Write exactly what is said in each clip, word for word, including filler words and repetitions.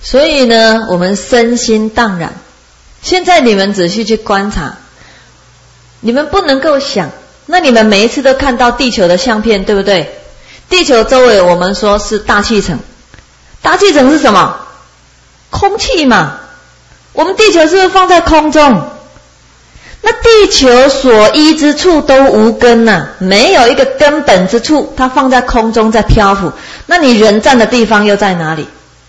所以呢，我们身心荡然。现在你们仔细去观察，你们不能够想，那你们每一次都看到地球的相片，对不对？地球周围我们说是大气层，大气层是什么？空气嘛。我们地球是不是放在空中？那地球所依之处都无根呐、啊，没有一个根本之处，它放在空中在漂浮。那你人站的地方又在哪里？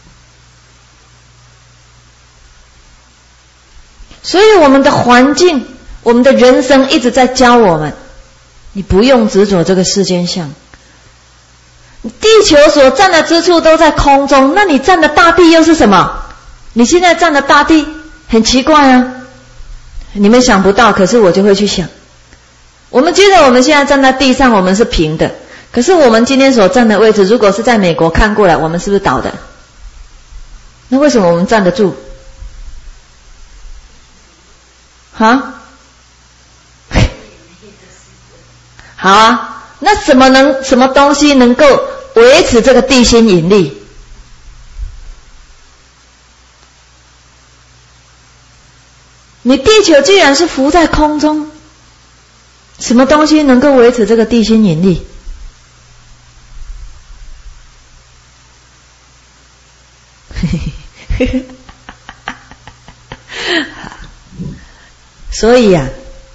所以我们的环境，我们的人生一直在教我们，你不用执着这个世间相。地球所站的之处都在空中，那你站的大地又是什么？你现在站的大地很奇怪啊，你们想不到，可是我就会去想。我们觉得我们现在站在地上，我们是平的，可是我们今天所站的位置，如果是在美国看过来，我们是不是倒的？那为什么我们站得住？啊？好啊，那什么能什么东西能够维持这个地心引力？你地球既然是浮在空中，什么东西能够维持这个地心引力？所以呀、啊，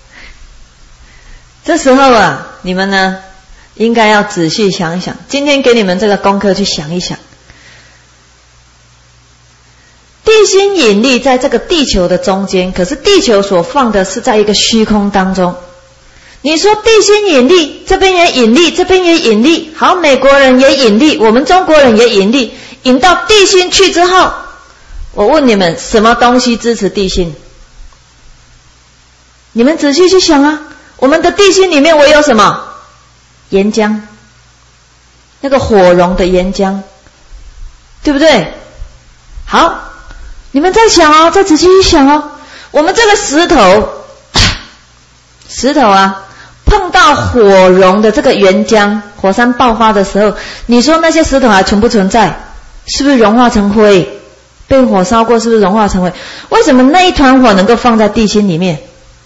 这时候啊，你们呢应该要仔细想一想。今天给你们这个功课去想一想，地心引力在这个地球的中间，可是地球所放的是在一个虚空当中。你说地心引力，这边也引力，这边也引力，好，美国人也引力，我们中国人也引力，引到地心去之后，我问你们，什么东西支持地心？你们仔细去想啊，我们的地心里面我有什么？岩浆，那个火融的岩浆，对不对？好，你们再想哦，再仔细去想哦，我们这个石头，石头啊，碰到火融的这个岩浆，火山爆发的时候，你说那些石头还存不存在？是不是融化成灰？被火烧过，是不是融化成灰？为什么那一团火能够放在地心里面？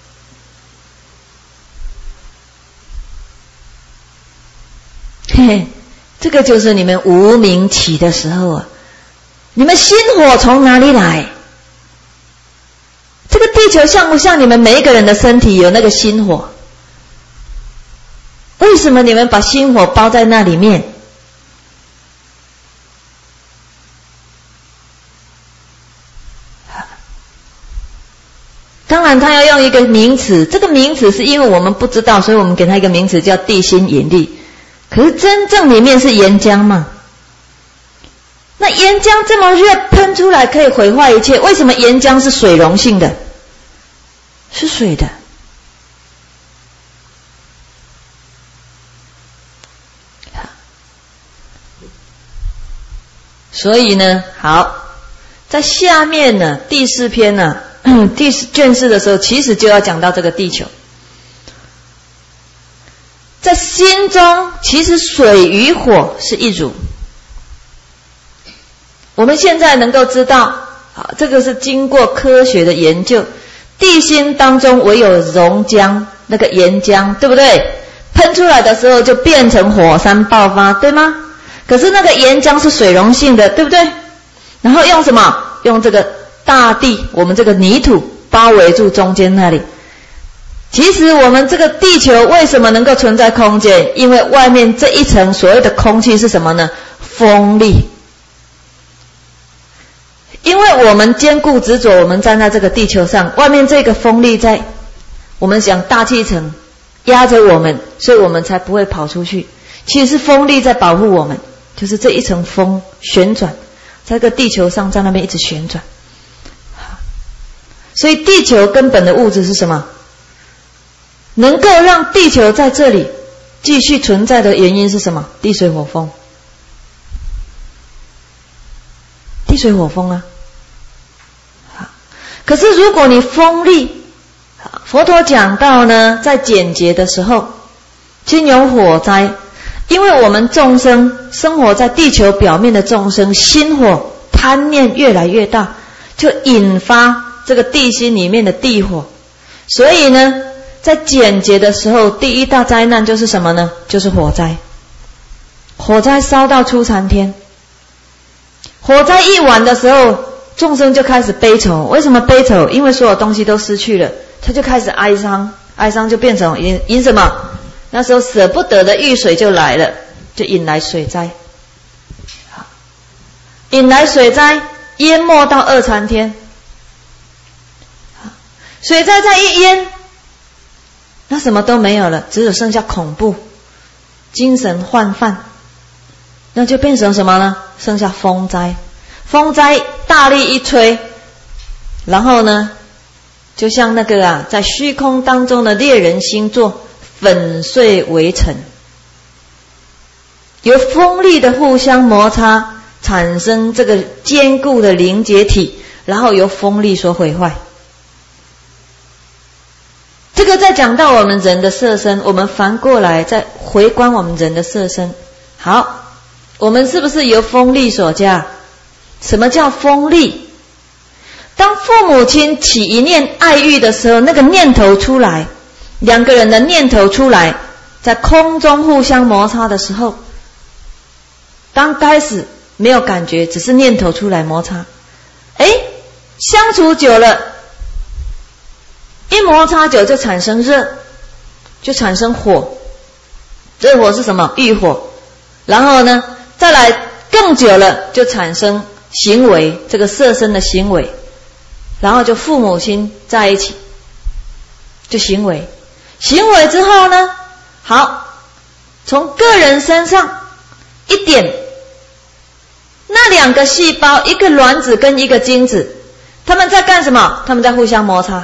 嘿嘿，这个就是你们无明起的时候啊，你们心火从哪里来？这个地球像不像你们每一个人的身体有那个心火？为什么你们把心火包在那里面？当然他要用一个名词，这个名词是因为我们不知道，所以我们给他一个名词叫地心引力。可是真正里面是岩浆嘛？那岩浆这么热喷出来可以毁坏一切，为什么岩浆是水溶性的？是水的。所以呢，好，在下面呢第四篇呢第四卷四的时候，其实就要讲到这个地球。在心中，其实水与火是一如。我们现在能够知道，啊，这个是经过科学的研究，地心当中唯有熔浆，那个岩浆，对不对？喷出来的时候就变成火山爆发，对吗？可是那个岩浆是水溶性的，对不对？然后用什么？用这个大地，我们这个泥土包围住中间那里。其实我们这个地球为什么能够存在空间？因为外面这一层所谓的空气是什么呢？风力。因为我们坚固执着，我们站在这个地球上，外面这个风力在，我们讲大气层压着我们，所以我们才不会跑出去。其实是风力在保护我们，就是这一层风旋转，在这个地球上，在那边一直旋转。所以地球根本的物质是什么？能够让地球在这里继续存在的原因是什么？地水火风。地水火风啊。可是如果你风力，佛陀讲到呢，在简洁的时候，经有火灾，因为我们众生生活在地球表面的众生，心火贪念越来越大，就引发这个地心里面的地火。所以呢，在简洁的时候，第一大灾难就是什么呢？就是火灾。火灾烧到初禅天，火灾一完的时候，众生就开始悲愁。为什么悲愁？因为所有东西都失去了，他就开始哀伤，哀伤就变成引引什么？那时候舍不得的遇水就来了，就引来水灾。引来水灾，淹没到二禅天。水灾再一淹，那什么都没有了，只有剩下恐怖、精神涣散，那就变成什么呢？剩下风灾。风灾大力一吹，然后呢，就像那个啊，在虚空当中的猎人星座粉碎为尘，由风力的互相摩擦产生这个坚固的凝结体，然后由风力所毁坏。这个再讲到我们人的色身，我们反过来再回观我们人的色身。好，我们是不是由风力所加？什么叫风力？当父母亲起一念爱欲的时候，那个念头出来，两个人的念头出来，在空中互相摩擦的时候，刚开始没有感觉，只是念头出来摩擦。哎，相处久了，一摩擦久就产生热，就产生火。这火是什么？欲火。然后呢，再来更久了，就产生行为，这个色身的行为。然后就父母亲在一起，就行为。行为之后呢，好，从个人身上一点，那两个细胞，一个卵子跟一个精子，他们在干什么？他们在互相摩擦。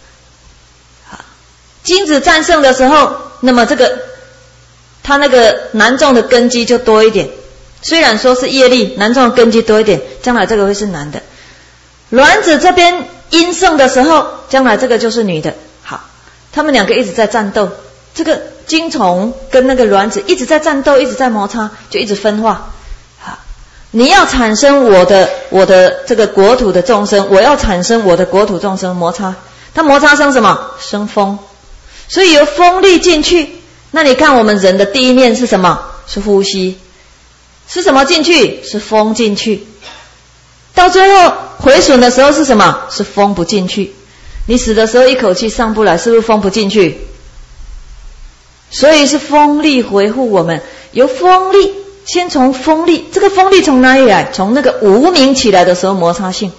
精子战胜的时候，那么这个他那个男众的根基就多一点，虽然说是业力，男众的根基多一点，将来这个会是男的。卵子这边阴盛的时候，将来这个就是女的。好，他们两个一直在战斗，这个精虫跟那个卵子一直在战斗，一直在摩擦，就一直分化。好，你要产生我的我的这个国土的众生，我要产生我的国土众生，摩擦，它摩擦生什么？生风。所以由风力进去，那你看我们人的第一念是什么？是呼吸。是什么进去？是风进去。到最后毁损的时候是什么？是风不进去。你死的时候一口气上不来，是不是风不进去？所以是风力维护我们。由风力，先从风力，这个风力从哪里来？从那个无明起来的时候摩擦性。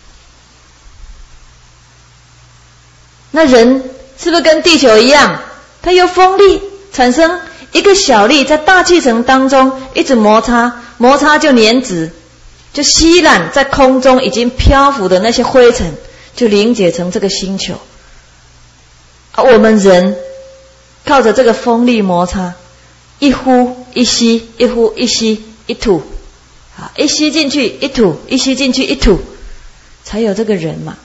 那人是不是跟地球一样？它由风力产生一个小力，在大气层当中一直摩擦，摩擦就粘直，就吸染在空中已经漂浮的那些灰尘，就凝结成这个星球。而我们人靠着这个风力摩擦，一呼一吸，一呼一吸一吐，啊，一吸进去一吐，一吸进去一吐，才有这个人嘛。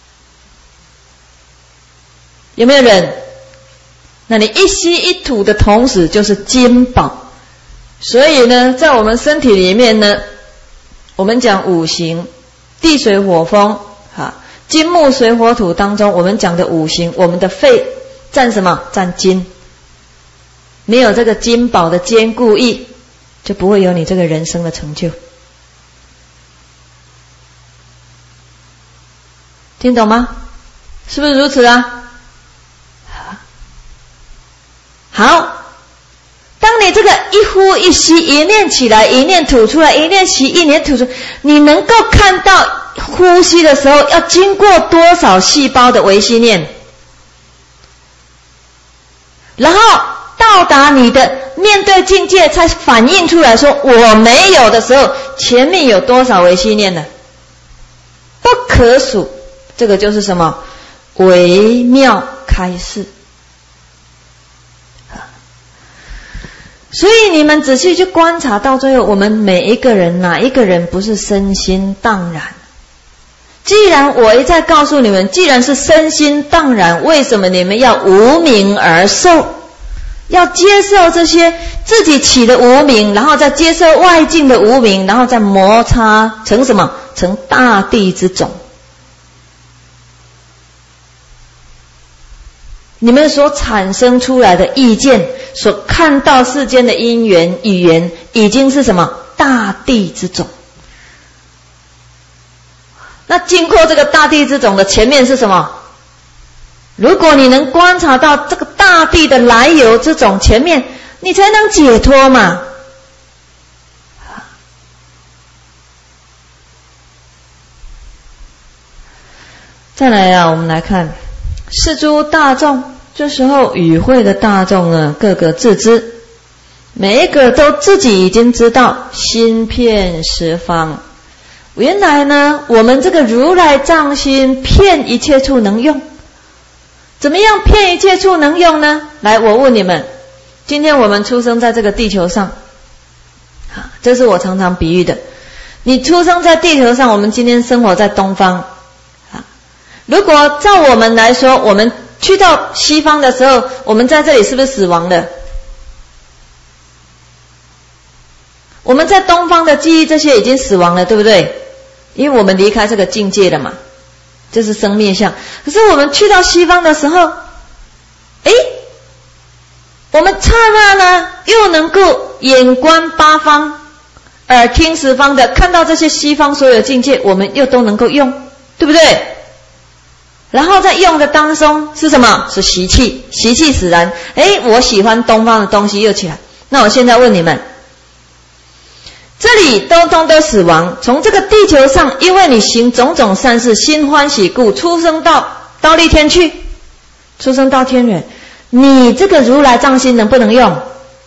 有没有人？那你一吸一吐的同时就是金宝。所以呢，在我们身体里面呢，我们讲五行，地水火风，哈，金木水火土当中，我们讲的五行，我们的肺占什么？占金。没有这个金宝的坚固意，就不会有你这个人生的成就。听懂吗？是不是如此啊？好，当你这个一呼一吸，一念起来，一念吐出来，一念吸，一念吐出，你能够看到呼吸的时候要经过多少细胞的微细念，然后到达你的面对境界才反映出来说我没有的时候，前面有多少微细念呢？不可数。这个就是什么？微妙开示。所以你们仔细去观察，到最后我们每一个人，哪一个人不是身心荡然？既然我一再告诉你们，既然是身心荡然，为什么你们要无明而受？ 要接受这些自己起的无明，然后再接受外境的无明，然后再摩擦成什么？成大地之种。你们所产生出来的意见，所看到世间的因缘语言，已经是什么？大地之种。那经过这个大地之种的前面是什么？如果你能观察到这个大地的来由之种前面，你才能解脱嘛。再来啊，我们来看是诸大众，这时候与会的大众呢，各个自知，每一个都自己已经知道心遍十方。原来呢，我们这个如来藏心遍一切处能用。怎么样遍一切处能用呢？来，我问你们，今天我们出生在这个地球上，这是我常常比喻的。你出生在地球上，我们今天生活在东方。如果照我们来说，我们去到西方的时候，我们在这里是不是死亡的？我们在东方的记忆这些已经死亡了，对不对？因为我们离开这个境界了嘛，这是生灭相。可是我们去到西方的时候，诶，我们刹那呢又能够眼观八方，耳听十方的看到这些西方所有境界，我们又都能够用，对不对？然后在用的当中是什么？是习气，习气使然。诶，我喜欢东方的东西又起来。那我现在问你们，这里通通都死亡，从这个地球上，因为你行种种善事，心欢喜故，出生到忉利天去，出生到天人，你这个如来藏心能不能用？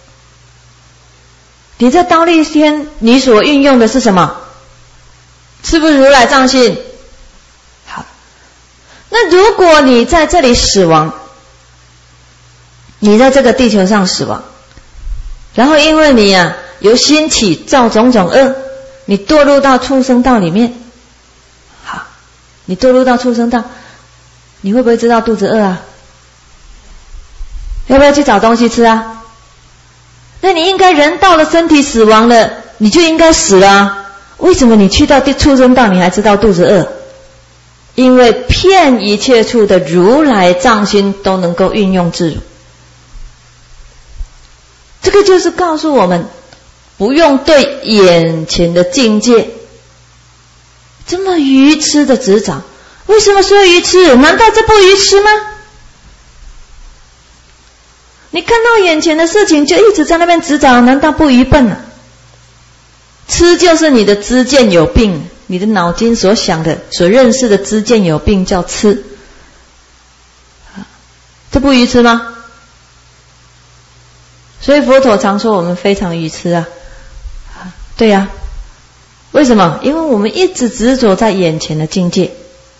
你在忉利天，你所运用的是什么？是不是如来藏心？好，那如果你在这里死亡，你在这个地球上死亡，然后因为你啊由心起造种种恶，你堕入到畜生道里面。好，你堕入到畜生道，你会不会知道肚子饿啊？要不要去找东西吃啊？那你应该人到了身体死亡了，你就应该死了啊。为什么你去到畜生道你还知道肚子饿？因为遍一切处的如来藏心都能够运用自如。这个就是告诉我们，不用对眼前的境界这么愚痴的执着。为什么说愚痴？难道这不愚痴吗？你看到眼前的事情就一直在那边执着，难道不愚笨啊？痴就是你的知见有病，你的脑筋所想的所认识的知见有病叫痴，这不愚痴吗？所以佛陀常说我们非常愚痴啊。对呀、啊，为什么？因为我们一直执着在眼前的境界。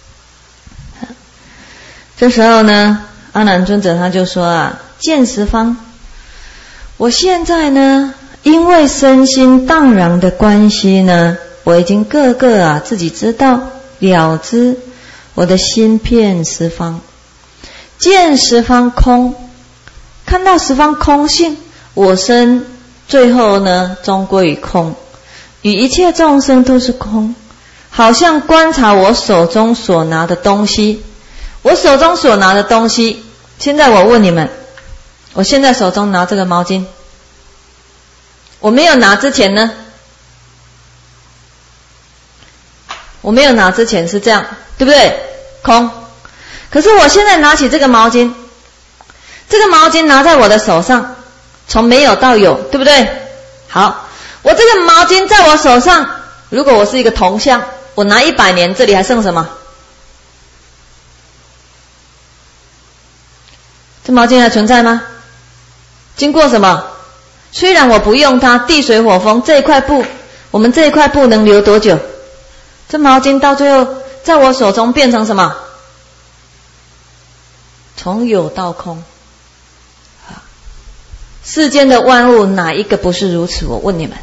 这时候呢，阿难尊者他就说啊，见十方，我现在呢因为身心荡然的关系呢，我已经个个啊自己知道了知，我的心遍十方，见十方空，看到十方空性，我身最后呢终归于空，与一切众生都是空，好像观察我手中所拿的东西。我手中所拿的东西，现在我问你们，我现在手中拿这个毛巾，我没有拿之前呢？我没有拿之前是这样，对不对？空。可是我现在拿起这个毛巾，这个毛巾拿在我的手上，从没有到有，对不对？好，我这个毛巾在我手上，如果我是一个铜像，我拿一百年，这里还剩什么？这毛巾还存在吗？经过什么？虽然我不用它，地水火风这一块布，我们这一块布能留多久？这毛巾到最后在我手中变成什么？从有到空。世间的万物哪一个不是如此？我问你们。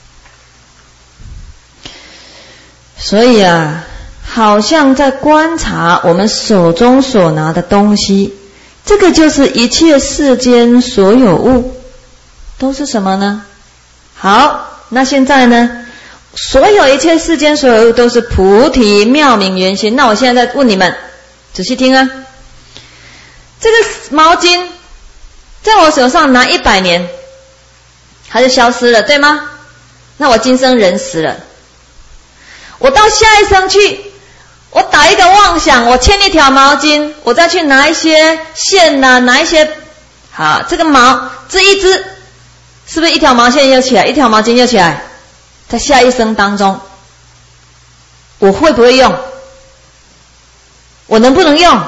所以啊，好像在观察我们手中所拿的东西， 这个就是一切世间所有物都是什么呢？好，那现在呢，所有一切世间所有物都是菩提妙明圆心。那我现在再问你们，仔细听啊，这个毛巾在我手上拿一百年它就消失了，对吗？那我今生人死了，我到下一生去，我打一个妄想，我牵一条毛巾，我再去拿一些线啊，拿一些好，这个毛织一织，是不是一条毛线又起来，一条毛巾又起来？在下一生当中，我会不会用？我能不能用？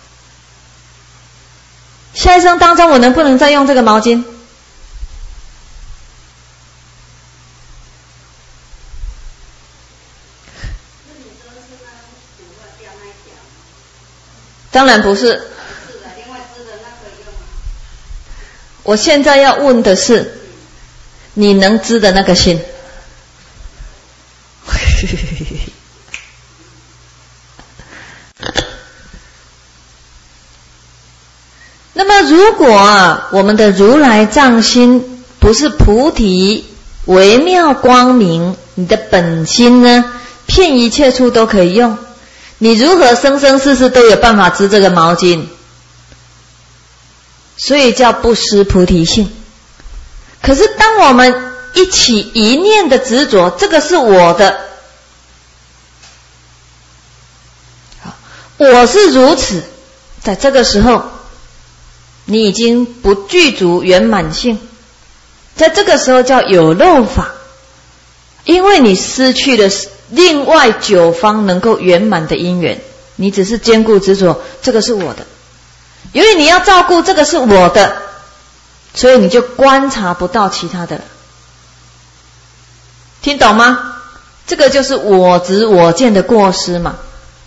下一生当中我能不能再用这个毛巾？当然不是。我现在要问的是，你能织的那个心。那么如果啊，我们的如来藏心不是菩提微妙光明，你的本心呢，遍一切处都可以用，你如何生生世世都有办法织这个毛巾？所以叫不失菩提性。可是当我们一起一念的执着，这个是我的，我是如此，在这个时候你已经不具足圆满性，在这个时候叫有漏法，因为你失去了另外九方能够圆满的因缘，你只是坚固执着，这个是我的。由于你要照顾这个是我的，所以你就观察不到其他的了。听懂吗？这个就是我执我见的过失嘛。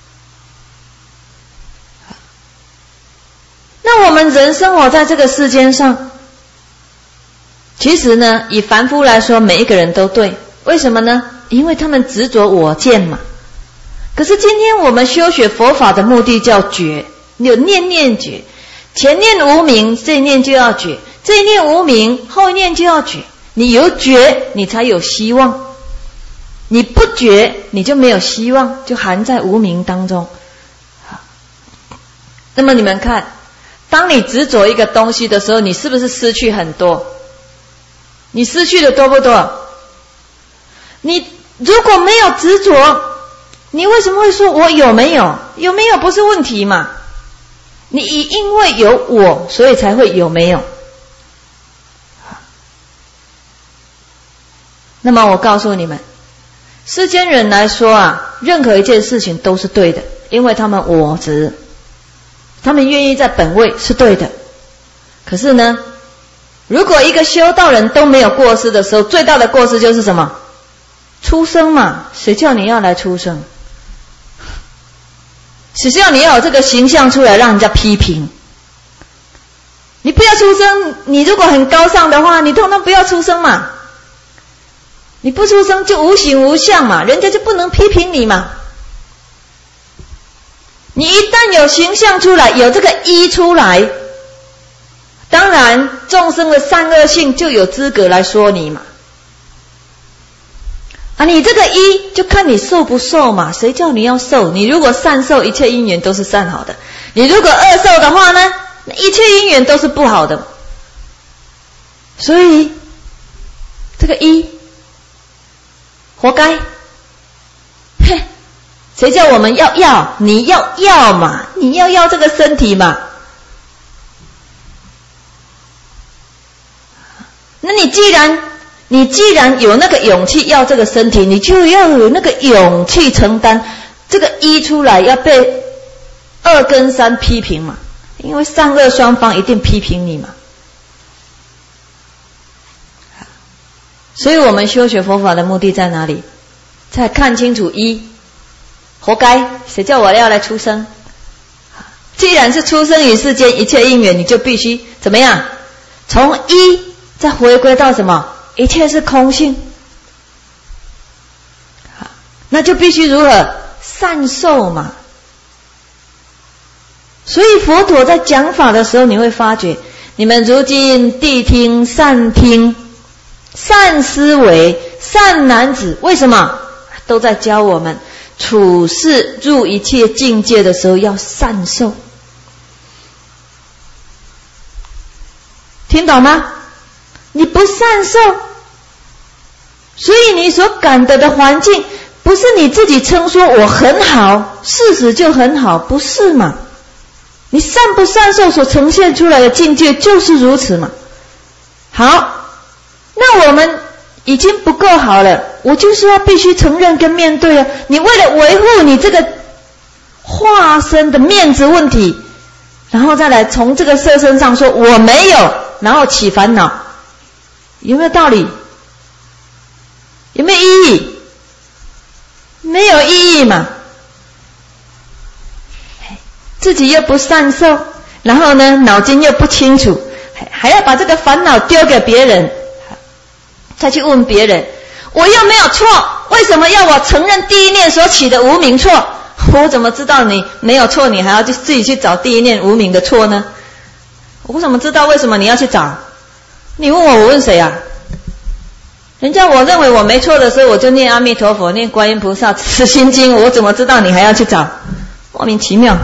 那我们人生活在这个世间上，其实呢，以凡夫来说，每一个人都对。为什么呢？因为他们执着我见嘛。可是今天我们修学佛法的目的叫觉，有念念觉，前念无明，这一念就要觉，这一念无明，后一念就要觉。你有觉，你才有希望；你不觉，你就没有希望，就含在无明当中。那么你们看，当你执着一个东西的时候，你是不是失去很多？你失去的多不多？你如果没有执着，你为什么会说我有没有？有没有不是问题嘛？你因为有我，所以才会有没有。那么我告诉你们，世间人来说啊，任何一件事情都是对的，因为他们我执，他们愿意在本位是对的。可是呢，如果一个修道人都没有过失的时候，最大的过失就是什么？出生嘛，谁叫你要来出生？谁叫你要有这个形象出来让人家批评？你不要出生，你如果很高尚的话，你通通不要出生嘛。你不出生就无形无相嘛，人家就不能批评你嘛。你一旦有形象出来，有这个一出来，当然众生的善恶性就有资格来说你嘛。啊，你这个一就看你受不受嘛，谁叫你要受？你如果善受，一切因缘都是善好的；你如果恶受的话呢，一切因缘都是不好的。所以这个一活该。嘿，谁叫我们要要？你要要嘛，你要要这个身体嘛。那你既然你既然有那个勇气要这个身体，你就要有那个勇气承担这个一出来要被二跟三批评嘛，因为善恶双方一定批评你嘛。所以我们修学佛法的目的在哪里？在看清楚一，活该，谁叫我要来出生？既然是出生于世间一切因缘，你就必须怎么样？从一再回归到什么？一切是空性，那就必须如何善受嘛。 所以佛陀在讲法的时候，你会发觉，你们如今谛听、善听、善思维、善男子，为什么？都在教我们处事入一切境界的时候要善受。听懂吗？你不善受，所以你所感得的环境不是你自己称说我很好，事实就很好，不是嘛？你善不善受所呈现出来的境界就是如此嘛。好，那我们已经不够好了，我就是要必须承认跟面对啊。你为了维护你这个化身的面子问题，然后再来从这个色身上说我没有，然后起烦恼，有没有道理？有没有意义？没有意义嘛。自己又不善受，然后呢脑筋又不清楚，还要把这个烦恼丢给别人，再去问别人，我又没有错，为什么要我承认第一念所起的无明错？我怎么知道你没有错，你还要去自己去找第一念无明的错呢？我怎么知道为什么你要去找？你问我，我问谁啊？人家我认为我没错的时候，我就念阿弥陀佛，念观音菩萨，持心经，我怎么知道你还要去找？莫名其妙。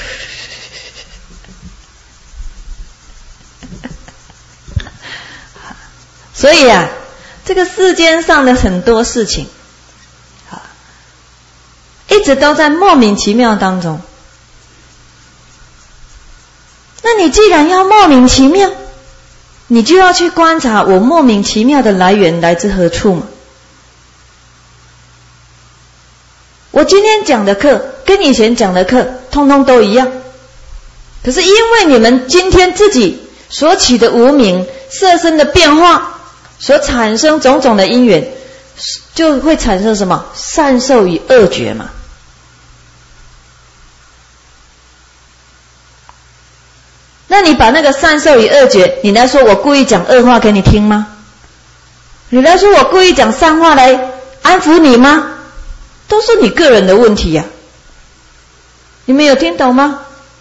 所以啊，这个世间上的很多事情，一直都在莫名其妙当中。那你既然要莫名其妙，你就要去观察我莫名其妙的来源来自何处嘛。我今天讲的课跟以前讲的课通通都一样，可是因为你们今天自己所起的无明色身的变化，所产生种种的因缘，就会产生什么？善受与恶觉嘛。那你把那个善受与恶觉，你来说我故意讲恶话给你听吗？你来说我故意讲善话来安抚你吗？都是你个人的问题呀、啊。你们有听懂吗？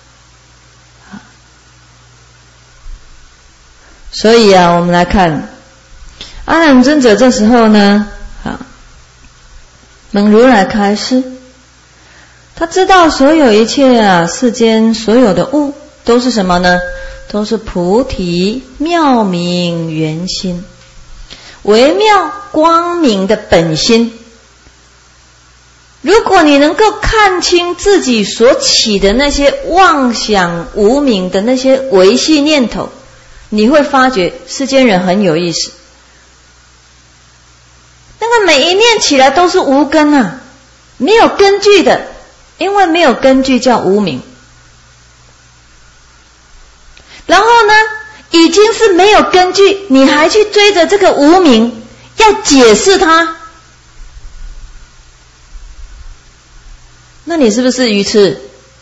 所以啊，我们来看阿难尊者这时候呢，啊，蒙如来开示，他知道所有一切啊，世间所有的物都是什么呢？都是菩提妙明圆心，微妙光明的本心。如果你能够看清自己所起的那些妄想无明的那些维系念头，你会发觉世间人很有意思。那个每一念起来都是无根啊，没有根据的，因为没有根据叫无明。然后呢，已经是没有根据，你还去追着这个无明，要解释它，那你是不是愚痴？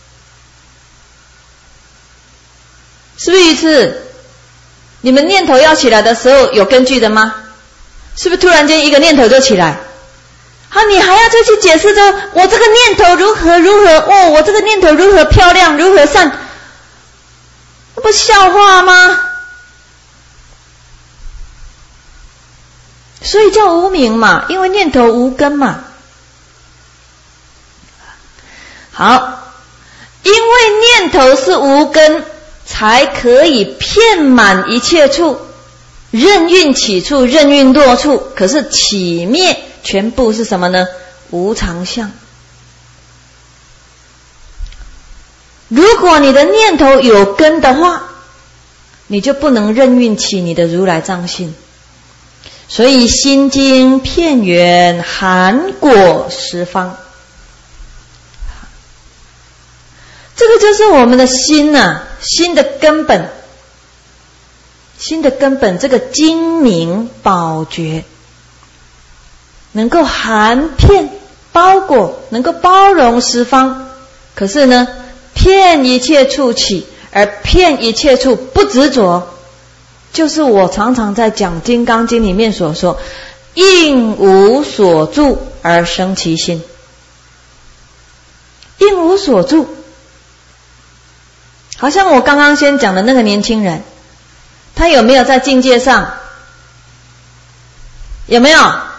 是不是愚痴？你们念头要起来的时候有根据的吗？是不是突然间一个念头就起来？好，你还要再去解释这我这个念头如何如何哦，我这个念头如何漂亮，如何善，那不笑话吗？所以叫无明嘛，因为念头无根嘛。好，因为念头是无根，才可以遍满一切处，任运起处，任运落处。可是起灭全部是什么呢？无常相。如果你的念头有根的话，你就不能任运起你的如来藏性。所以心经遍圆含果十方，这个就是我们的心啊，心的根本，心的根本，这个精明宝觉，能够含遍包裹，能够包容十方。可是呢，遍一切处起，而遍一切处不执着，就是我常常在讲《金刚经》里面所说，应无所住而生其心。应无所住， 好像我刚刚先讲的那个年轻人，他有没有在境界上？有没有？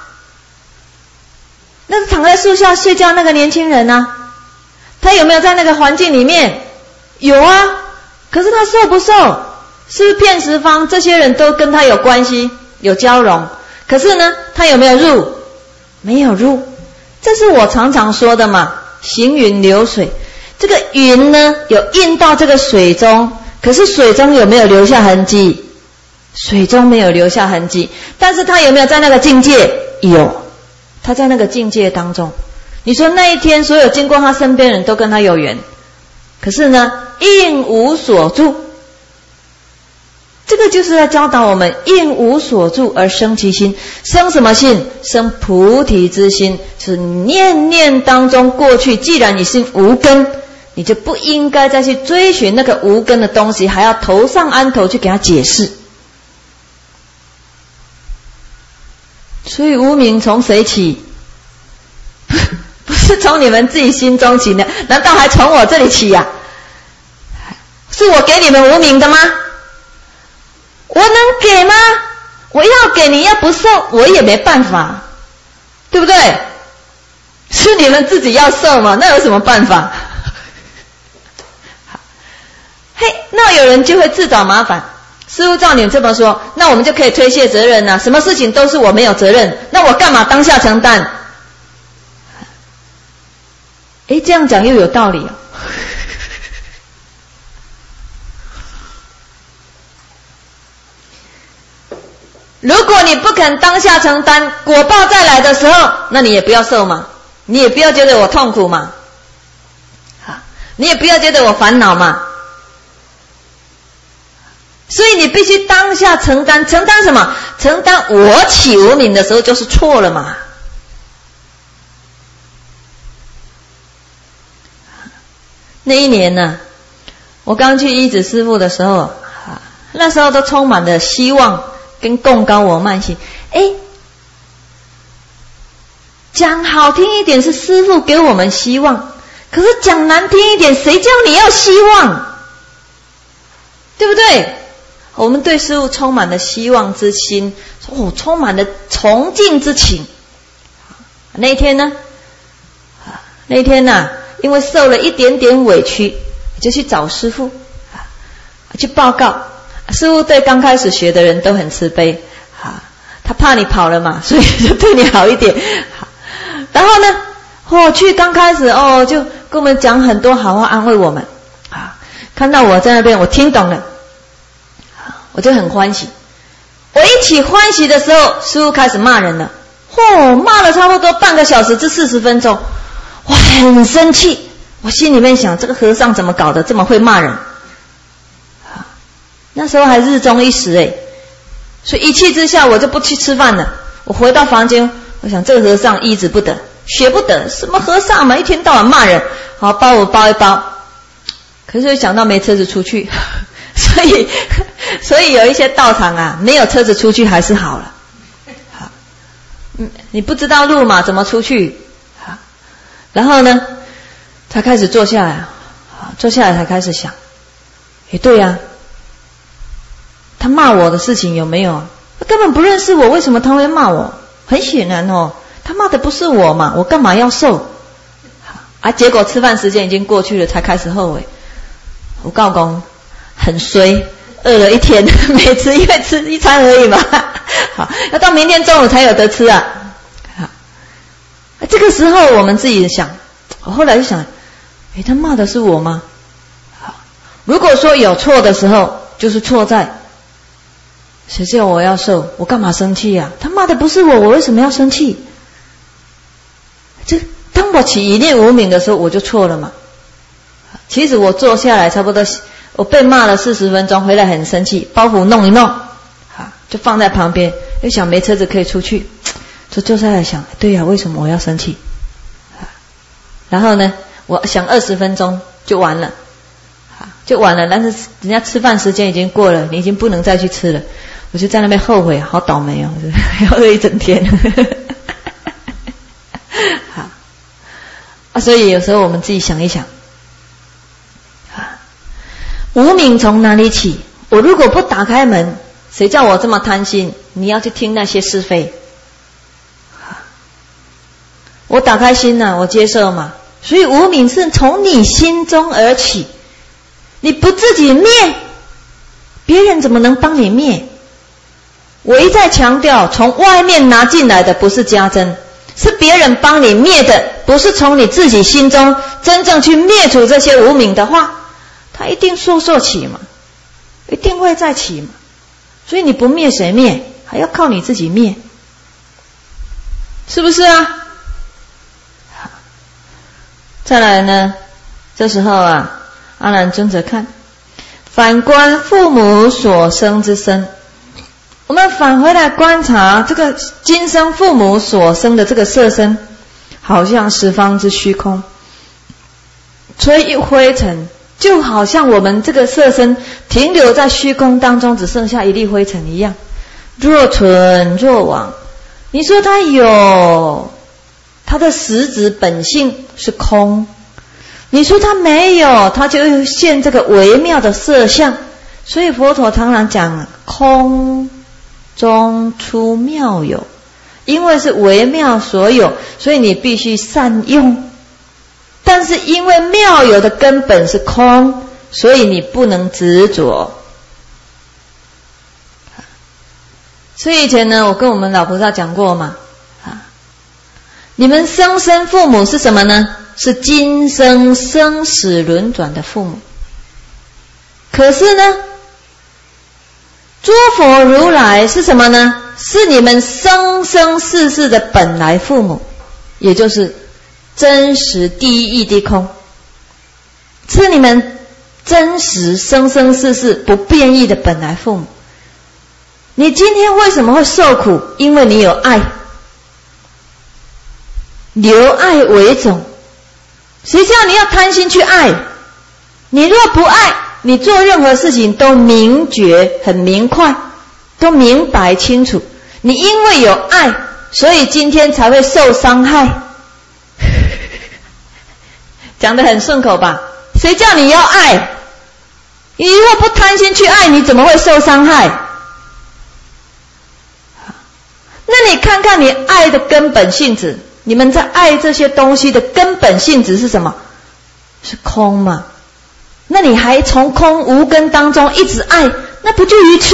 那是躺在树下睡觉那个年轻人啊，他有没有在那个环境里面？有啊，可是他受不受？是不是遍十方这些人都跟他有关系，有交融？可是呢，他有没有入？没有入。这是我常常说的嘛，行云流水。这个云呢，有印到这个水中，可是水中有没有留下痕迹？水中没有留下痕迹，但是他有没有在那个境界？有，他在那个境界当中。你说那一天所有经过他身边的人都跟他有缘，可是呢，应无所住。这个就是在教导我们应无所住而生其心。生什么心？生菩提之心，是念念当中过去既然你是无根，你就不应该再去追寻那个无根的东西，还要头上安头去给他解释。所以无明从谁起？不是从你们自己心中起的，难道还从我这里起呀、啊？是我给你们无明的吗？我能给吗？我要给你，要不受我也没办法，对不对？是你们自己要受嘛，那有什么办法？嘿，那有人就会自找麻烦。师父照你这么说，那我们就可以推卸责任啊，什么事情都是我没有责任，那我干嘛当下承担？诶，这样讲又有道理哦。如果你不肯当下承担，果报再来的时候，那你也不要受嘛，你也不要觉得我痛苦嘛，好，你也不要觉得我烦恼嘛。所以你必须当下承担，承担什么？承担我起无明的时候就是错了嘛。那一年呢，我刚去依止师父的时候，那时候都充满了希望跟共高我慢心。诶，讲好听一点是师父给我们希望，可是讲难听一点，谁叫你要希望？对不对？我们对师父充满了希望之心，哦，充满了崇敬之情。那一天呢，那一天呢、啊，因为受了一点点委屈，就去找师父，去报告。师父对刚开始学的人都很慈悲，他怕你跑了嘛，所以就对你好一点。然后呢，哦，去刚开始哦，就跟我们讲很多好话安慰我们。看到我在那边，我听懂了。我就很欢喜，我一起欢喜的时候，师父开始骂人了，嚯、哦，骂了差不多半个小时至四十分钟，我很生气，我心里面想，这个和尚怎么搞的，这么会骂人？那时候还日中一时诶，所以一气之下，我就不去吃饭了。我回到房间，我想这个和尚医治不得，学不得，什么和尚嘛，一天到晚骂人，好包我包一包，可是想到没车子出去。所以，所以有一些道场啊，没有车子出去还是好了。好，嗯，你不知道路嘛，怎么出去？好，然后呢，他开始坐下来，好，坐下来才开始想，诶，对呀、啊，他骂我的事情有没有？他根本不认识我，为什么他会骂我？很显然哦，他骂的不是我嘛，我干嘛要受？好啊，结果吃饭时间已经过去了，才开始后悔。我告公。很衰，饿了一天没吃，因为吃一餐而已嘛。好，要到明天中午才有得吃啊。好，这个时候我们自己想，我后来就想，诶，他骂的是我吗？好，如果说有错的时候，就是错在谁叫我要受，我干嘛生气呀、啊？他骂的不是我，我为什么要生气？这当我起一念无明的时候，我就错了嘛。其实我坐下来差不多。我被骂了四十分钟，回来很生气，包袱弄一弄，好，就放在旁边，又想没车子可以出去，就坐下来想，对呀、啊，为什么我要生气？然后呢，我想二十分钟就完了，好，就完了。但是人家吃饭时间已经过了，你已经不能再去吃了，我就在那边后悔，好倒霉哦，要饿一整天。好啊，所以有时候我们自己想一想。 无明从哪里起？我如果不打开门，谁叫我这么贪心？你要去听那些是非。我打开心了，我接受嘛。所以无明是从你心中而起，你不自己灭，别人怎么能帮你灭？我一再强调，从外面拿进来的不是加增，是别人帮你灭的，不是从你自己心中真正去灭除这些无明的话，它一定烁烁起嘛，一定会再起嘛。所以你不灭谁灭？还要靠你自己灭，是不是啊？再来呢，这时候啊，阿难尊者看，反观父母所生之身，我们返回来观察这个今生父母所生的这个色身，好像十方之虚空，吹一灰尘，就好像我们这个色身停留在虚空当中，只剩下一粒灰尘一样，若存若亡。你说它有它的实质本性是空，你说它没有，它就现这个微妙的色相。所以佛陀常常讲空中出妙有，因为是微妙所有，所以你必须善用。但是因为妙有的根本是空，所以你不能执着。所以以前呢，我跟我们老菩萨讲过嘛，啊，你们生身父母是什么呢？是今生生死轮转的父母。可是呢，诸佛如来是什么呢？是你们生生世世的本来父母，也就是真实第一义谛空，是你们真实生生世世不变异的本来父母。你今天为什么会受苦？因为你有爱，留爱为种。谁叫你要贪心去爱？你若不爱，你做任何事情都明觉很明快，都明白清楚。你因为有爱，所以今天才会受伤害。讲得很顺口吧？谁叫你要爱？你若不贪心去爱，你怎么会受伤害？那你看看你爱的根本性质，你们在爱这些东西的根本性质是什么？是空嘛？那你还从空无根当中一直爱，那不就愚痴？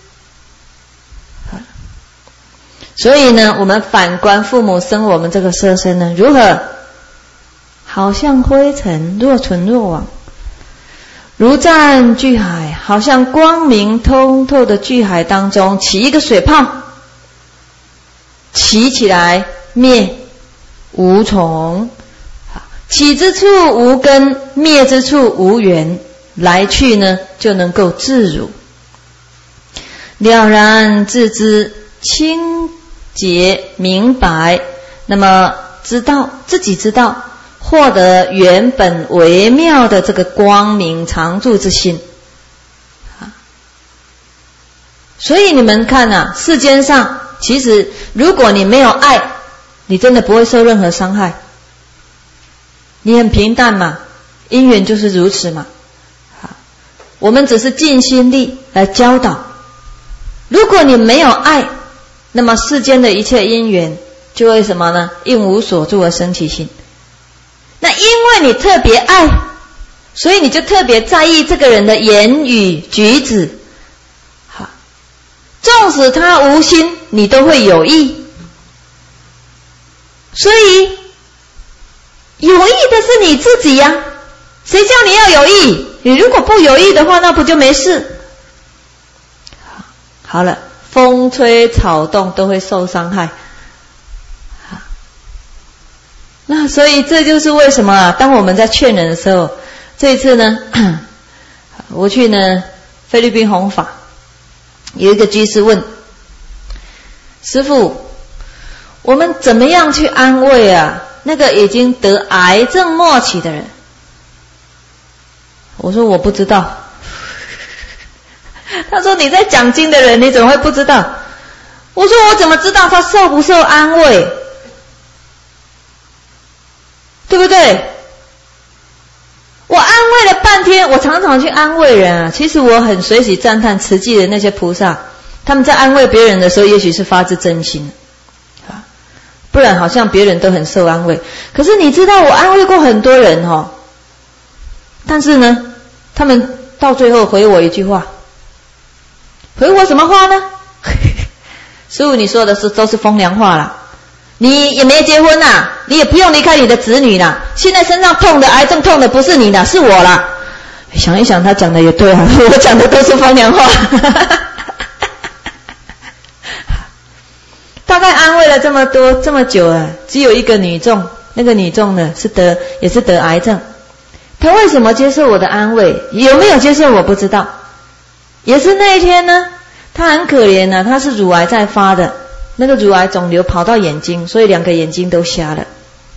所以呢，我们反观父母生我们这个色身呢，如何？好像灰尘，若存若亡，如占巨海，好像光明通透的巨海当中起一个水泡，起起来灭无从，起之处无根，灭之处无缘，来去呢就能够自如，了然自知，清洁明白，那么知道自己知道，获得原本微妙的这个光明常住之心。所以你们看啊，世间上其实如果你没有爱，你真的不会受任何伤害，你很平淡嘛，因缘就是如此嘛。我们只是尽心力来教导，如果你没有爱，那么世间的一切因缘就会什么呢？应无所住而生其心。那因为你特别爱，所以你就特别在意这个人的言语举止，好，纵使他无心，你都会有意。所以有意的是你自己呀、啊，谁叫你要有意？你如果不有意的话，那不就没事？好了，风吹草动都会受伤害。那所以这就是为什么啊，当我们在劝人的时候，这一次呢，我去呢菲律宾弘法，有一个居士问师父，我们怎么样去安慰啊那个已经得癌症末期的人？我说我不知道。他说你在讲经的人你怎么会不知道？我说我怎么知道他受不受安慰？对不对？ 我安慰了半天，我常常去安慰人啊。其实我很随喜赞叹慈济的那些菩萨，他们在安慰别人的时候，也许是发自真心啊，不然好像别人都很受安慰。可是你知道，我安慰过很多人哦，但是呢，他们到最后回我一句话，回我什么话呢？师父，你说的是都是风凉话啦。你也没结婚啦，你也不用离开你的子女啦。现在身上痛的癌症痛的不是你啦，是我啦。想一想，他讲的也对啊，我讲的都是风凉话。大概安慰了这么多这么久啊，只有一个女众，那个女众呢是得也是得癌症。她为什么接受我的安慰？有没有接受我不知道。也是那一天呢，她很可怜啊，她是乳癌在发的。那个乳癌肿瘤跑到眼睛，所以两个眼睛都瞎了。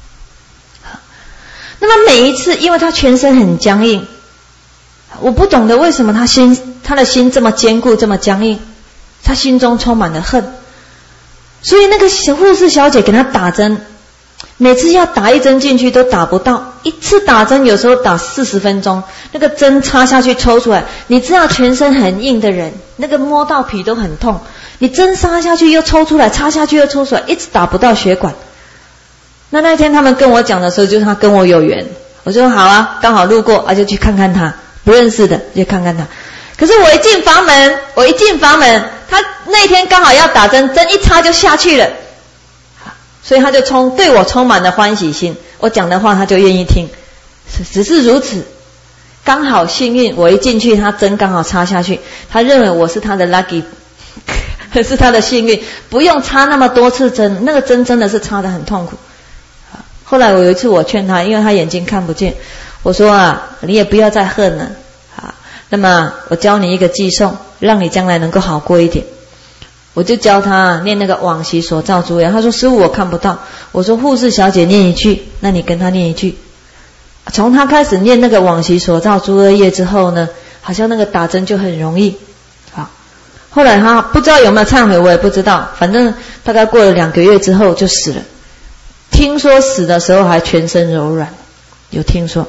那么每一次，因为他全身很僵硬，我不懂得为什么他心他的心这么坚固，这么僵硬，他心中充满了恨。所以那个护士小姐给他打针，每次要打一针进去都打不到，一次打针有时候打四十分钟，那个针插下去抽出来，你知道全身很硬的人，那个摸到皮都很痛。你针插下去又抽出来，插下去又抽出来，一直打不到血管。那那天他们跟我讲的时候，就是他跟我有缘，我说好啊，刚好路过啊，就去看看他，不认识的就看看他。可是我一进房门，我一进房门，他那天刚好要打针，针一插就下去了，所以他就充对我充满了欢喜心，我讲的话他就愿意听，只是如此。刚好幸运，我一进去，他针刚好插下去，他认为我是他的 lucky。可是他的幸运，不用插那么多次针，那个针真的是插得很痛苦。后来我有一次我劝他，因为他眼睛看不见，我说啊，你也不要再恨了啊。那么我教你一个寄颂，让你将来能够好过一点。我就教他念那个往昔所造诸业。他说师父我看不到。我说护士小姐念一句，那你跟他念一句。从他开始念那个往昔所造诸恶业之后呢，好像那个打针就很容易。后来他不知道有没有忏悔，我也不知道，反正大概过了两个月之后就死了。听说死的时候还全身柔软，有听说。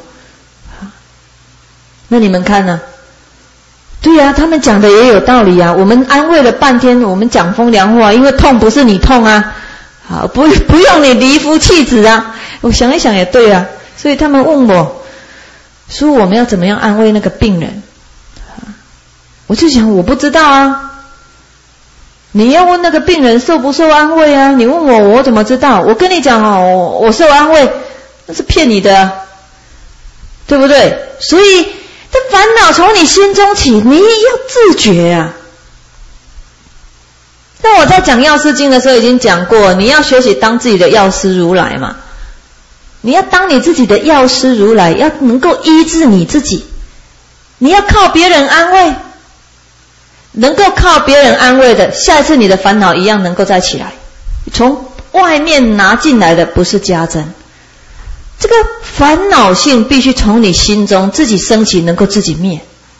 那你们看呢？对呀、啊，他们讲的也有道理啊。我们安慰了半天，我们讲风凉话，因为痛不是你痛啊，好不不用你离夫弃子啊。我想一想也对啊，所以他们问我，说我们要怎么样安慰那个病人？我就想我不知道啊。你要问那个病人受不受安慰啊？你问我，我怎么知道？我跟你讲哦，我, 我受安慰，那是骗你的、啊，对不对？所以这烦恼从你心中起，你要自觉啊。那我在讲药师经的时候已经讲过，你要学习当自己的药师如来嘛。你要当你自己的药师如来，要能够医治你自己。你要靠别人安慰。能够靠别人安慰的，下一次你的烦恼一样能够再起来。从外面拿进来的不是加增，这个烦恼性必须从你心中自己升起，能够自己灭。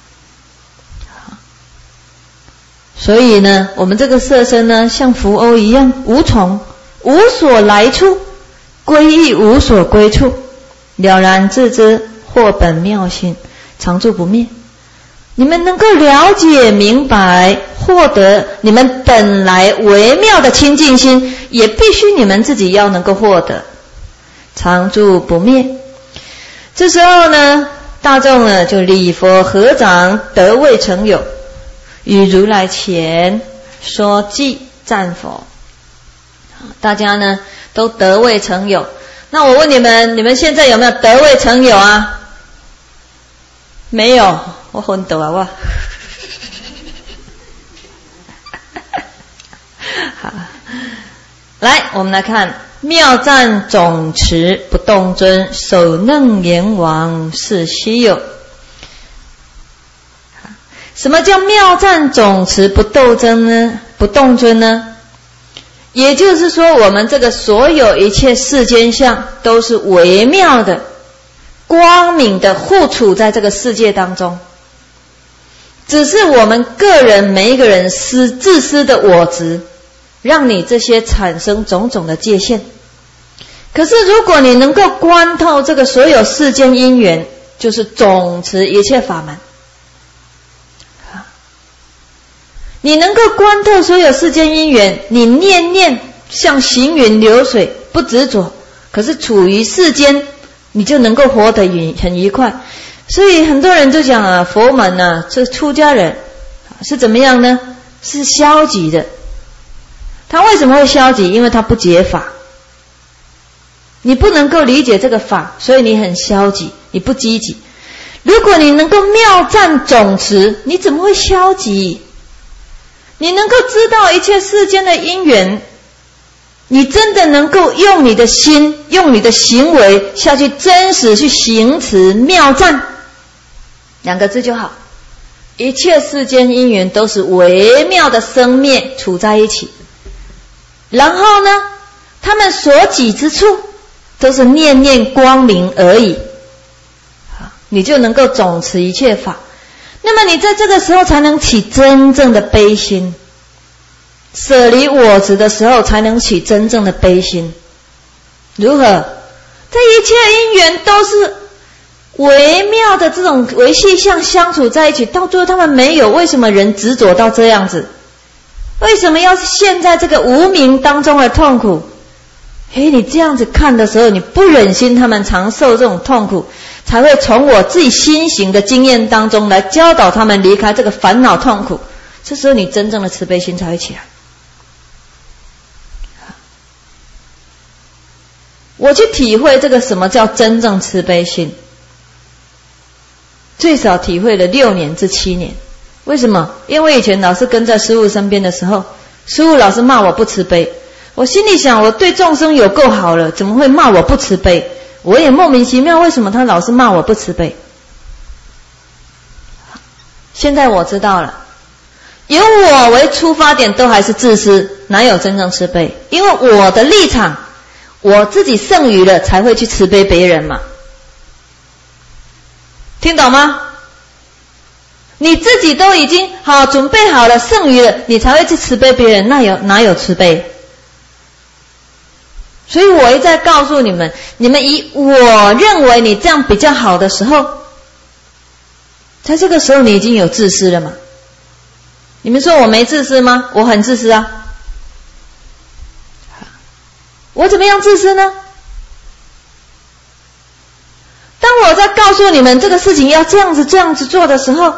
所以呢，我们这个色身呢，像浮鸥一样无从无所来处，归亦无所归处，了然自知，获本妙心，常住不灭。你们能够了解明白，获得你们本来微妙的清净心，也必须你们自己要能够获得，常住不灭。这时候呢，大众呢就礼佛合掌，得位成有，于如来前说偈赞佛。大家呢都得位成有。那我问你们，你们现在有没有得位成有啊？没有。我昏倒啊！我好，来，我们来看妙赞总持不动尊，首楞严王是稀有。什么叫妙赞总持不动尊呢？不动尊呢？也就是说，我们这个所有一切世间相都是微妙的、光明的，互处在这个世界当中。只是我们个人每一个人私自私的我执，让你这些产生种种的界限。可是如果你能够观透这个所有世间因缘， 就是总持一切法门。你能够观透所有世间因缘，你念念像行云流水，不执着，可是处于世间，你就能够活得很愉快。所以很多人就讲啊，佛门啊，这出家人是怎么样呢？是消极的。他为什么会消极？因为他不解法，你不能够理解这个法，所以你很消极，你不积极。如果你能够妙赞总持，你怎么会消极？你能够知道一切世间的因缘，你真的能够用你的心，用你的行为下去真实去行持妙赞，两个字就好。一切世间因缘都是微妙的生灭处在一起，然后呢，他们所及之处都是念念光明而已，你就能够总持一切法。那么你在这个时候才能起真正的悲心，舍离我执的时候才能起真正的悲心。如何？这一切因缘都是微妙的这种维系相相处在一起，到最后他们没有，为什么人执着到这样子？为什么要陷在这个无明当中的痛苦？嘿，你这样子看的时候，你不忍心他们常受这种痛苦，才会从我自己心行的经验当中来教导他们离开这个烦恼痛苦。这时候你真正的慈悲心才会起来。我去体会这个什么叫真正慈悲心，最少体会了六年至七年。为什么？因为以前老是跟在师父身边的时候，师父老是骂我不慈悲，我心里想，我对众生有够好了，怎么会骂我不慈悲？我也莫名其妙，为什么他老是骂我不慈悲？现在我知道了，以我为出发点都还是自私，哪有真正慈悲？因为我的立场，我自己剩余了才会去慈悲别人嘛。听懂吗？你自己都已经好准备好了，剩余了你才会去慈悲别人，那有哪有慈悲？所以我一再告诉你们，你们以我认为你这样比较好的时候，在这个时候你已经有自私了嘛？你们说我没自私吗？我很自私啊。我怎么样自私呢？当我在告诉你们这个事情要这样子这样子做的时候，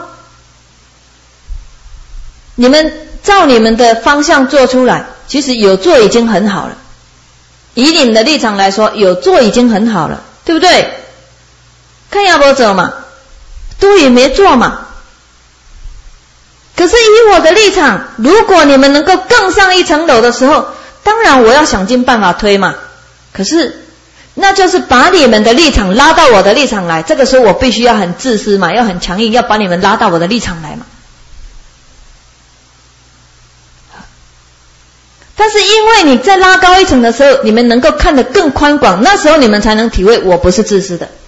你们照你们的方向做出来，其实有做已经很好了。以你们的立场来说，有做已经很好了，对不对？看要不要走嘛，都也没做嘛。可是以我的立场，如果你们能够更上一层楼的时候，当然我要想尽办法推嘛。可是那就是把你们的立场拉到我的立场来，这个时候我必须要很自私嘛，要很强硬，要把你们拉到我的立场来嘛。但是因为你在拉高一层的时候，你们能够看得更宽广，那时候你们才能体会我不是自私的。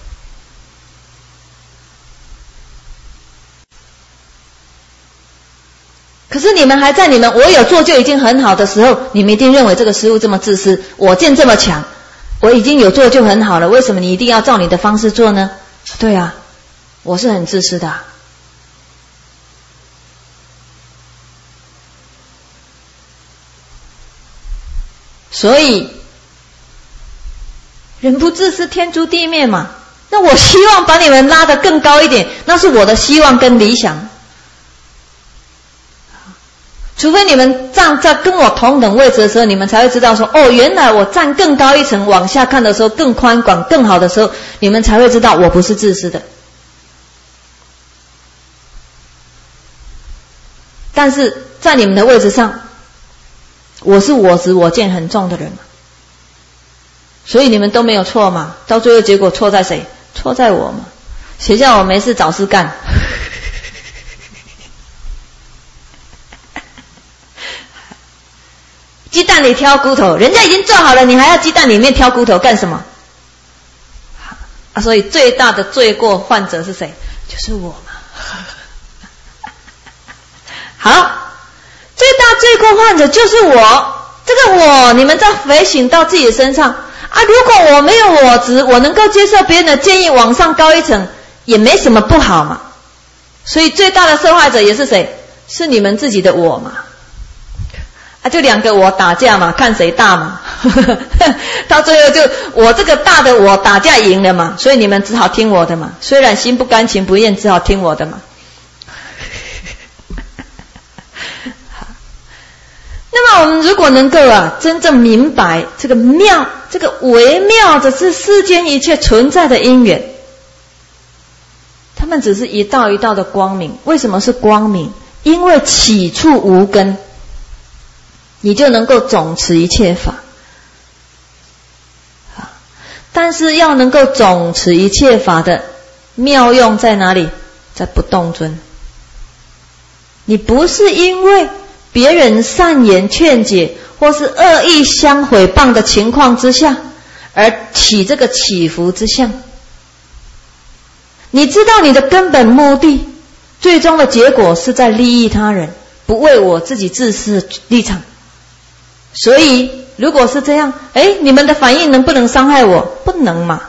可是你们还在你们我有做就已经很好的时候，你们一定认为这个师父这么自私，我见这么强，我已经有做就很好了，为什么你一定要照你的方式做呢？对啊，我是很自私的啊。所以人不自私天诛地灭嘛，那我希望把你们拉得更高一点，那是我的希望跟理想。除非你们站在跟我同等位置的时候，你们才会知道说，哦，原来我站更高一层往下看的时候更宽广更好的时候，你们才会知道我不是自私的。但是在你们的位置上，我是我执我见很重的人嘛，所以你们都没有错嘛，到最后结果错在谁？错在我嘛。谁叫我没事找事干？鸡蛋里挑骨头，人家已经做好了，你还要鸡蛋里面挑骨头干什么？啊，所以最大的罪过患者是谁？就是我嘛。好。最大罪过患者就是我，这个我你们再反省到自己的身上啊！如果我没有我执，我能够接受别人的建议往上高一层， 也没什么不好嘛。所以最大的受害者也是谁？是你们自己的我嘛。啊，就两个我打架嘛，看谁大嘛。到最后就我这个大的我打架赢了嘛，所以你们只好听我的嘛。虽然心不甘情不愿，只好听我的嘛。那么我们如果能够啊，真正明白这个妙，这个微妙的是世间一切存在的因缘，他们只是一道一道的光明。为什么是光明？因为起处无根，你就能够总持一切法。但是要能够总持一切法的妙用在哪里？在不动尊。你不是因为别人善言劝解或是恶意相毁谤的情况之下而起这个起伏之相，你知道你的根本目的最终的结果是在利益他人，不为我自己自私的立场。所以如果是这样，哎，你们的反应能不能伤害我？不能嘛。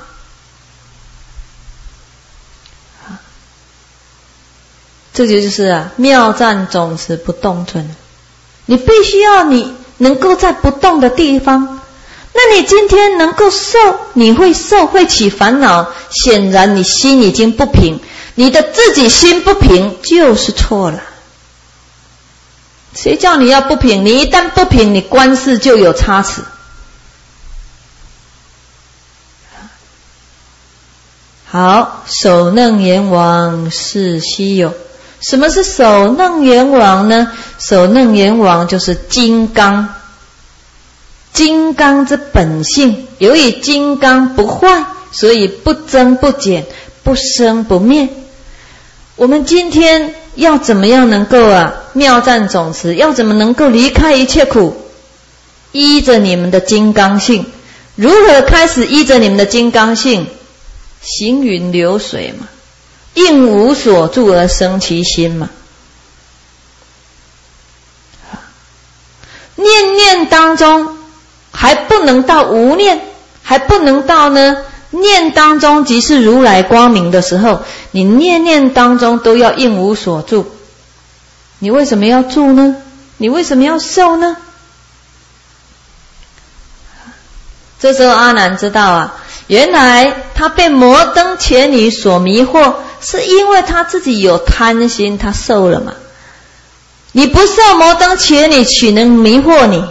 这就是啊，妙赞总持不动尊。你必须要你能够在不动的地方，那你今天能够受，你会受，会起烦恼，显然你心已经不平，你的自己心不平就是错了。谁叫你要不平？你一旦不平，你观事就有差池。好，首楞严王是稀有。什么是首楞严王呢？首楞严王就是金刚，金刚之本性。由于金刚不坏，所以不增不减，不生不灭。我们今天要怎么样能够啊妙赞总持？要怎么能够离开一切苦？依着你们的金刚性。如何开始依着你们的金刚性？行云流水嘛，应无所住而生其心嘛。念念当中还不能到无念，还不能到呢念当中即是如来光明的时候，你念念当中都要应无所住。你为什么要住呢？你为什么要受呢？这时候阿难知道啊，原来他被摩登伽女所迷惑，是因为他自己有贪心，他受了嘛。你不受摩登伽女，岂能迷惑你？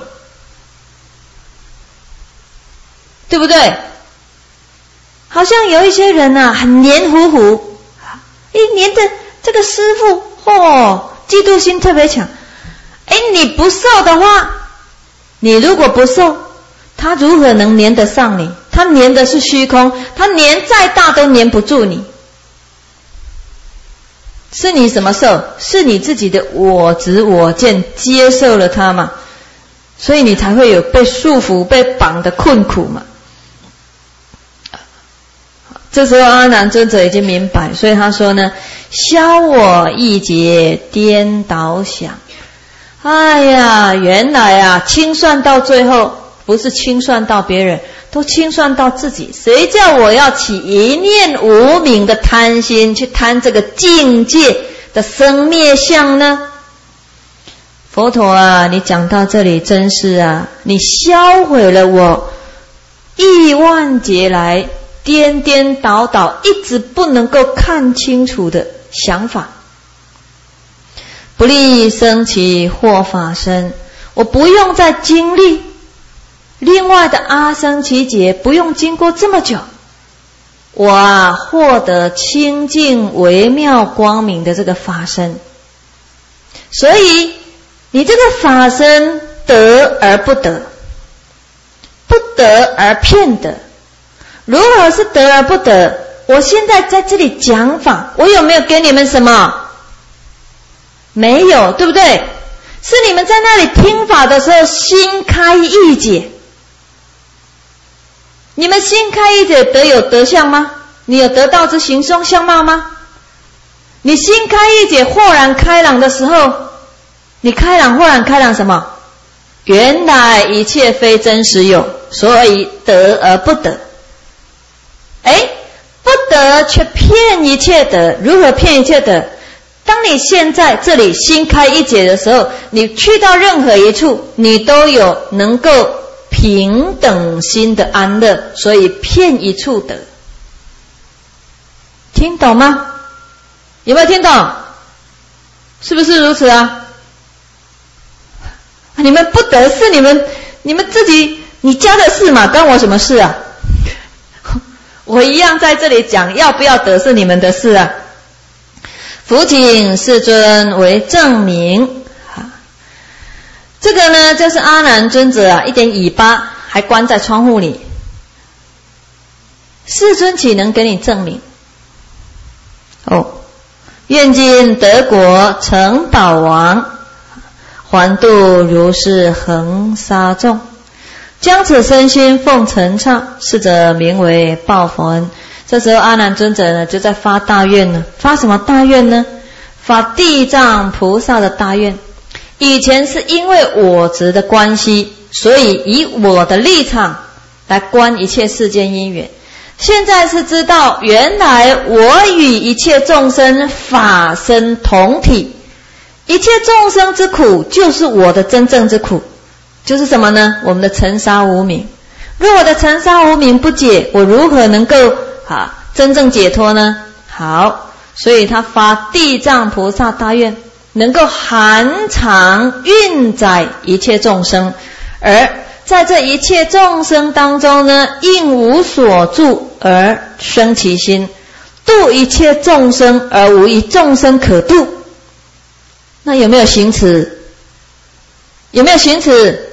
对不对？好像有一些人啊，很黏糊糊，一黏的这个师父，哦，嫉妒心特别强。哎，你不受的话，你如果不受，他如何能黏得上你？他黏的是虚空，他黏再大都黏不住你。是你什么受？是你自己的我执我见接受了他嘛，所以你才会有被束缚被绑的困苦嘛。这时候阿难尊者已经明白，所以他说呢，消我意结颠倒想。哎呀，原来啊清算到最后不是清算到别人，都清算到自己。谁叫我要起一念无明的贪心，去贪这个境界的生灭相呢？佛陀啊，你讲到这里真是啊，你销毁了我亿万劫来颠颠倒倒一直不能够看清楚的想法。不立生起或法身，我不用再经历另外的阿僧祇劫，不用经过这么久，我啊获得清净微妙光明的这个法身。所以你这个法身得而不得，不得而骗得。如何是得而不得？我现在在这里讲法，我有没有给你们什么？没有，对不对？是你们在那里听法的时候心开意解。你们心开意解得有得相吗？你有得道之行凶相貌吗？你心开意解豁然开朗的时候，你开朗豁然开朗什么？原来一切非真实有，所以得而不得。哎，不得却骗一切得。如何骗一切得？当你现在这里心开一解的时候，你去到任何一处，你都有能够平等心的安乐，所以骗一处得。听懂吗？有没有听懂？是不是如此啊？你们不得是你们你们自己你家的事嘛，关我什么事啊？我一样在这里讲，要不要得是你们的事啊。福请世尊为证明。这个呢，就是阿难尊者啊，一点尾巴还关在窗户里，世尊岂能给你证明？哦，愿今得国成宝王，还度如是恒沙众，将此身心奉承唱，是则名为报佛恩。这时候阿难尊者呢，就在发大愿呢。发什么大愿呢？发地藏菩萨的大愿。以前是因为我执的关系，所以以我的立场来观一切世间因缘。现在是知道，原来我与一切众生法身同体，一切众生之苦就是我的真正之苦，就是什么呢？我们的尘沙无明。若我的尘沙无明不解，我如何能够啊真正解脱呢？好，所以他发地藏菩萨大愿，能够含藏运载一切众生，而在这一切众生当中呢，应无所住而生其心，度一切众生而无一众生可度。那有没有行持？有没有行持？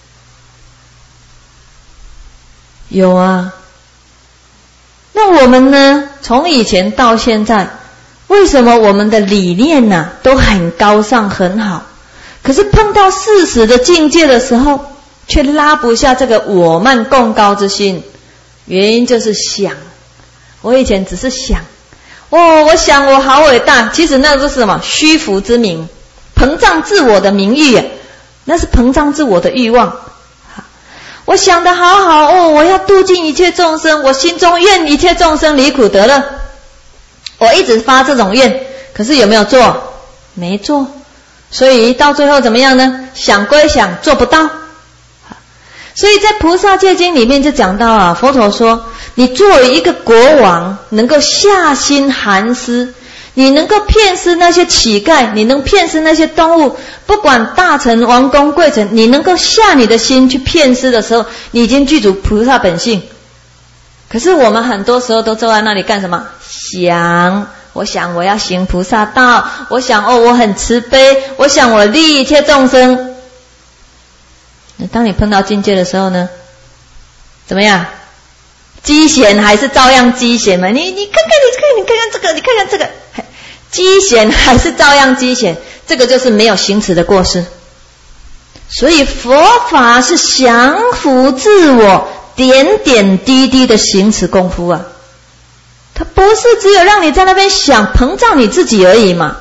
有啊。那我们呢，从以前到现在，为什么我们的理念呢、啊、都很高尚很好，可是碰到事实的境界的时候，却拉不下这个我慢共高之心？原因就是想。我以前只是想，哦，我想我好伟大，其实那就是什么？虚浮之名，膨胀自我的名誉，那是膨胀自我的欲望。我想得好好哦，我要度尽一切众生，我心中愿一切众生离苦得乐。我一直发这种愿，可是有没有做？没做。所以到最后怎么样呢？想归想，做不到。所以在菩萨戒经里面就讲到啊，佛陀说，你作为一个国王，能够下心含思，你能够骗施那些乞丐，你能骗施那些动物，不管大臣、王公、贵臣，你能够下你的心去骗施的时候，你已经具足菩萨本性。可是我们很多时候都坐在那里干什么？想，我想我要行菩萨道，我想哦我很慈悲，我想我利一切众生。当你碰到境界的时候呢，怎么样？积嫌还是照样积嫌嘛？你你看看你看你看看这个，你看看这个，积嫌还是照样积嫌，这个就是没有行持的过失。所以佛法是降伏自我，点点滴滴的行持功夫啊。它不是只有让你在那边想膨胀你自己而已嘛。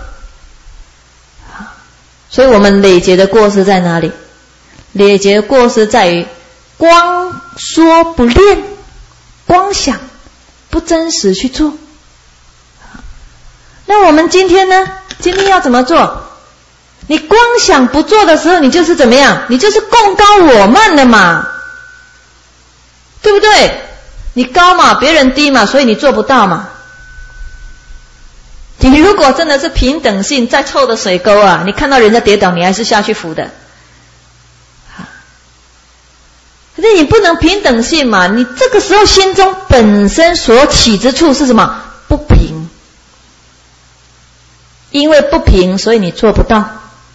所以我们累劫的过失在哪里？累劫的过失在于光说不练，光想不真实去做。那我们今天呢？今天要怎么做？你光想不做的时候，你就是怎么样？你就是共高我慢的嘛，对不对？你高嘛，别人低嘛，所以你做不到嘛。你如果真的是平等性，再臭的水沟啊，你看到人家跌倒，你还是下去扶的。可是你不能平等性嘛，你这个时候心中本身所起之处是什么？不平。因为不平，所以你做不到。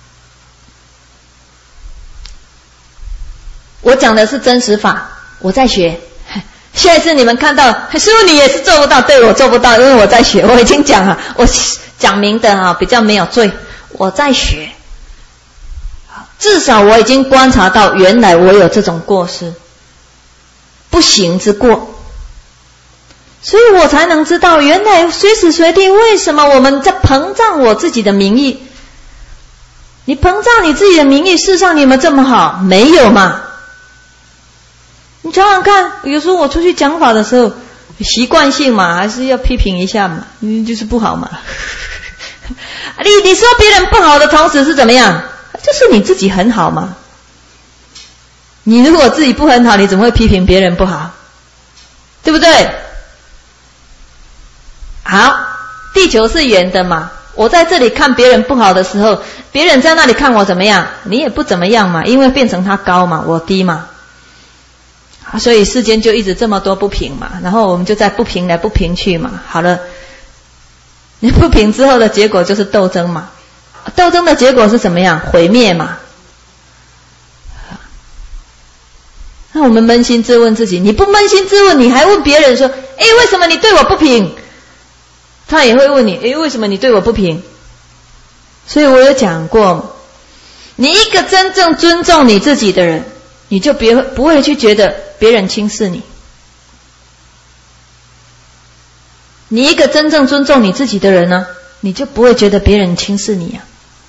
我讲的是真实法，我在学。下一次你们看到师父你也是做不到，对，我做不到，因为我在学。我已经讲了，我讲明的啊，比较没有罪，我在学。至少我已经观察到，原来我有这种过失，不行之过，所以我才能知道，原来随时随地为什么我们在膨胀我自己的名义。你膨胀你自己的名义，事实上你有没有这么好？没有嘛。你想想看，有时候我出去讲法的时候， 习惯性嘛，还是要批评一下嘛，嗯，就是不好嘛。你你说别人不好的同时是怎么样？就是你自己很好嘛。你如果自己不很好，你怎么会批评别人不好？对不对？好，地球是圆的嘛，我在这里看别人不好的时候，别人在那里看我怎么样？你也不怎么样嘛，因为变成他高嘛，我低嘛。所以世间就一直这么多不平嘛，然后我们就在不平来不平去嘛。好了，你不平之后的结果就是斗争嘛，斗争的结果是怎么样？毁灭嘛。那我们扪心自问自己，你不扪心自问，你还问别人说，诶，为什么你对我不平？他也会问你，诶，为什么你对我不平？所以我有讲过，你一个真正尊重你自己的人，你就别不会去觉得别人轻视你。你一个真正尊重你自己的人呢，你就不会觉得别人轻视你啊。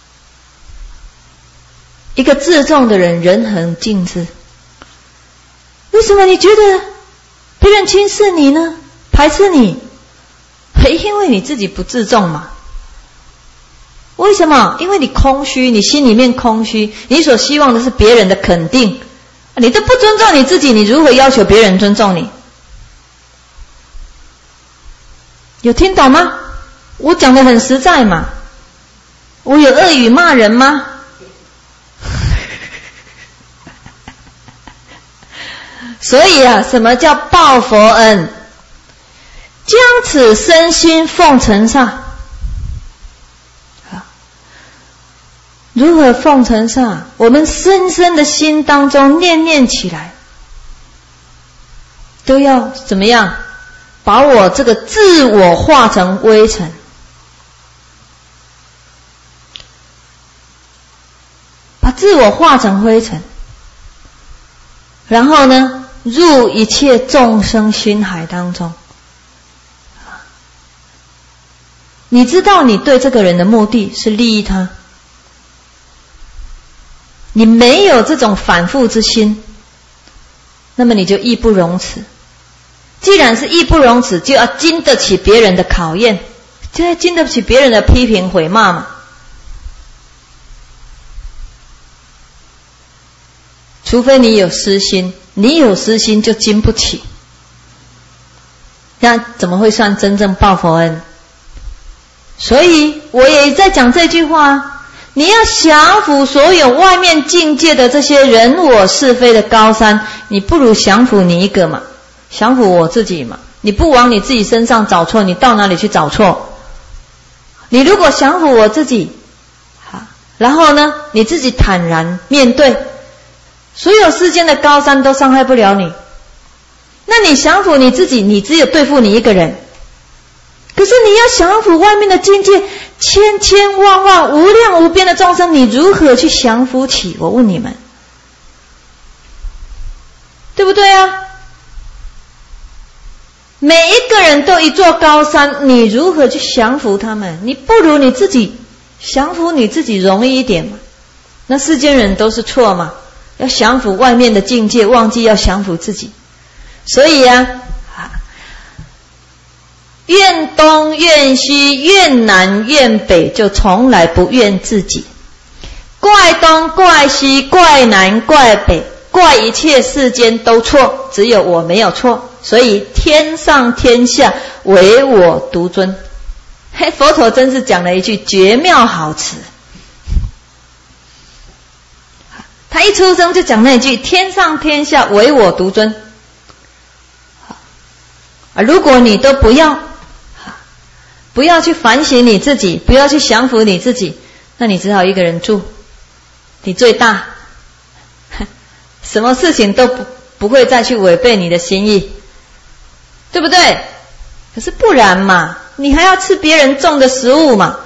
一个自重的人，人恒敬之。为什么你觉得别人轻视你呢？排斥你？因为你自己不自重嘛。为什么？因为你空虚，你心里面空虚，你所希望的是别人的肯定，你都不尊重你自己，你如何要求别人尊重你？有听懂吗？我讲得很实在嘛。我有恶语骂人吗？所以啊，什么叫报佛恩？将此身心奉承上。如何奉承上？我们深深的心当中念念起来，都要怎么样？把我这个自我化成微尘，把自我化成灰尘，然后呢，入一切众生心海当中。你知道你对这个人的目的是利益他，你没有这种反复之心，那么你就义不容辞。既然是义不容辞，就要经得起别人的考验，就要经得起别人的批评毁骂嘛。除非你有私心，你有私心就经不起，那怎么会算真正报佛恩？所以我也在讲这句话，你要降服所有外面境界的这些人我是非的高山，你不如降服你一个嘛，降服我自己嘛。你不往你自己身上找错，你到哪里去找错？你如果降服我自己，好，然后呢，你自己坦然面对，所有世间的高山都伤害不了你。那你降服你自己，你只有对付你一个人。可是你要降服外面的境界，千千万万无量无边的众生，你如何去降服起？我问你们，对不对啊？每一个人都一座高山，你如何去降服他们？你不如你自己降服你自己容易一点嘛。那世间人都是错嘛，要降服外面的境界，忘记要降服自己。所以啊，怨东怨西怨南怨北，就从来不怨自己，怪东怪西怪南怪北，怪一切世间都错，只有我没有错，所以天上天下唯我独尊。嘿，佛陀真是讲了一句绝妙好词，他一出生就讲那句天上天下唯我独尊。如果你都不要不要去反省你自己，不要去降服你自己，那你只好一个人住，你最大，什么事情都不不会再去违背你的心意，对不对？可是不然嘛，你还要吃别人种的食物嘛，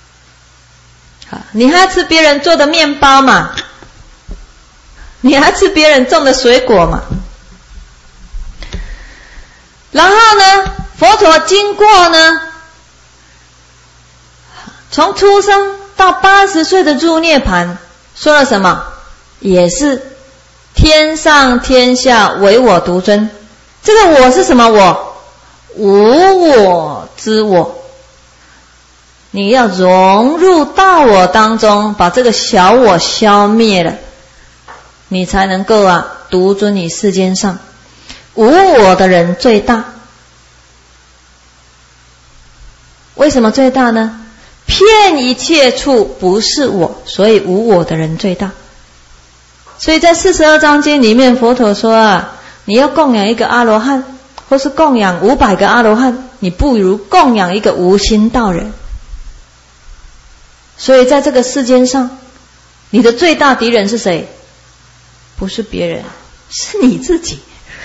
你还要吃别人做的面包嘛，你还要吃别人种的水果嘛。然后呢，佛陀经过呢，从出生到八十岁的入涅盘，说了什么？也是天上天下唯我独尊。这个我是什么我？ 无我之我。你要融入大我当中，把这个小我消灭了，你才能够啊独尊于世间上。无我的人最大。为什么最大呢？遍一切处不是我，所以无我的人最大。所以在四十二章经里面，佛陀说啊，你要供养一个阿罗汉，或是供养五百个阿罗汉，你不如供养一个无心道人。所以在这个世间上，你的最大敌人是谁？不是别人，是你自己。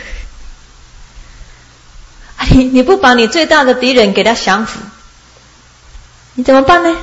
你你不把你最大的敌人给他降服，你怎么办呢？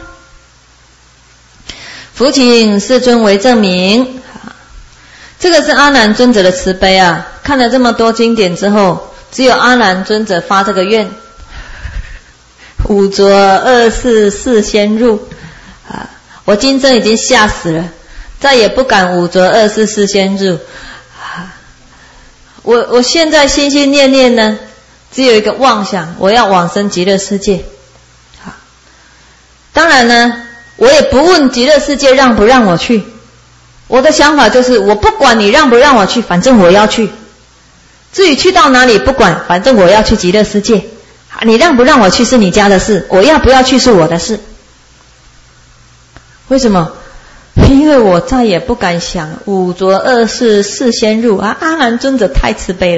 复请世尊为证明。这个是阿难尊者的慈悲啊！看了这么多经典之后，只有阿难尊者发这个愿：五浊恶世四先入。啊！我今生已经吓死了，再也不敢五浊恶世四先入。啊！我我现在心心念念呢，只有一个妄想，我要往生极乐世界。啊！当然呢，我也不问极乐世界让不让我去。我的想法就是，我不管你让不让我去，反正我要去。至于去到哪里不管，反正我要去极乐世界。你让不让我去是你家的事，我要不要去是我的事。为什么？因为我再也不敢想五浊恶世四先入啊！阿难尊者太慈悲了，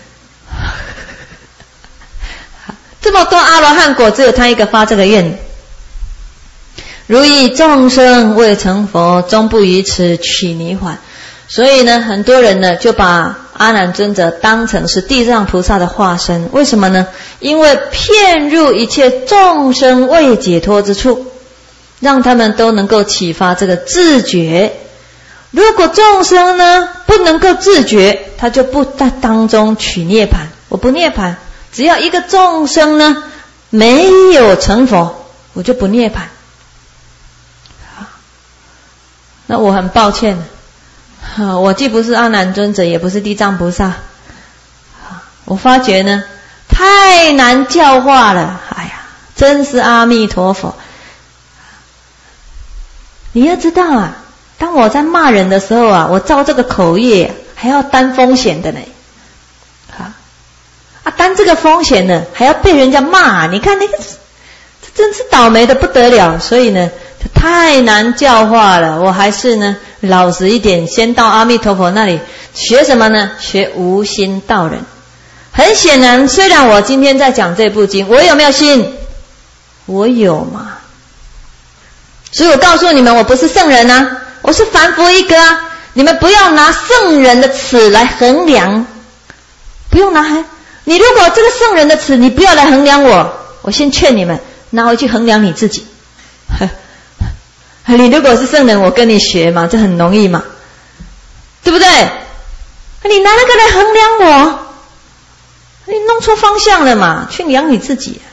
这么多阿罗汉果，只有他一个发这个愿。如以众生未成佛，终不于此取泥环。所以呢，很多人呢就把阿难尊者当成是地藏菩萨的化身。为什么呢？因为遍入一切众生未解脱之处，让他们都能够启发这个自觉。如果众生呢不能够自觉，他就不在当中取涅槃。我不涅槃，只要一个众生呢没有成佛，我就不涅槃。那我很抱歉，我既不是阿难尊者，也不是地藏菩萨。我发觉呢太难教化了，哎呀，真是阿弥陀佛。你要知道啊，当我在骂人的时候啊，我造这个口业、啊、还要担风险的呢。啊，啊担这个风险呢，还要被人家骂，你看那个，这真是倒霉的不得了。所以呢，太难教化了。我还是呢老实一点，先到阿弥陀佛那里学什么呢？学无心道人。很显然，虽然我今天在讲这部经，我有没有心？我有嘛。所以我告诉你们，我不是圣人啊，我是凡夫一个啊。你们不要拿圣人的尺来衡量，不用拿。你如果这个圣人的尺，你不要来衡量我，我先劝你们拿回去衡量你自己。你如果是圣人，我跟你学嘛，这很容易嘛，对不对？你拿那个来衡量我，你弄错方向了嘛，去量你自己。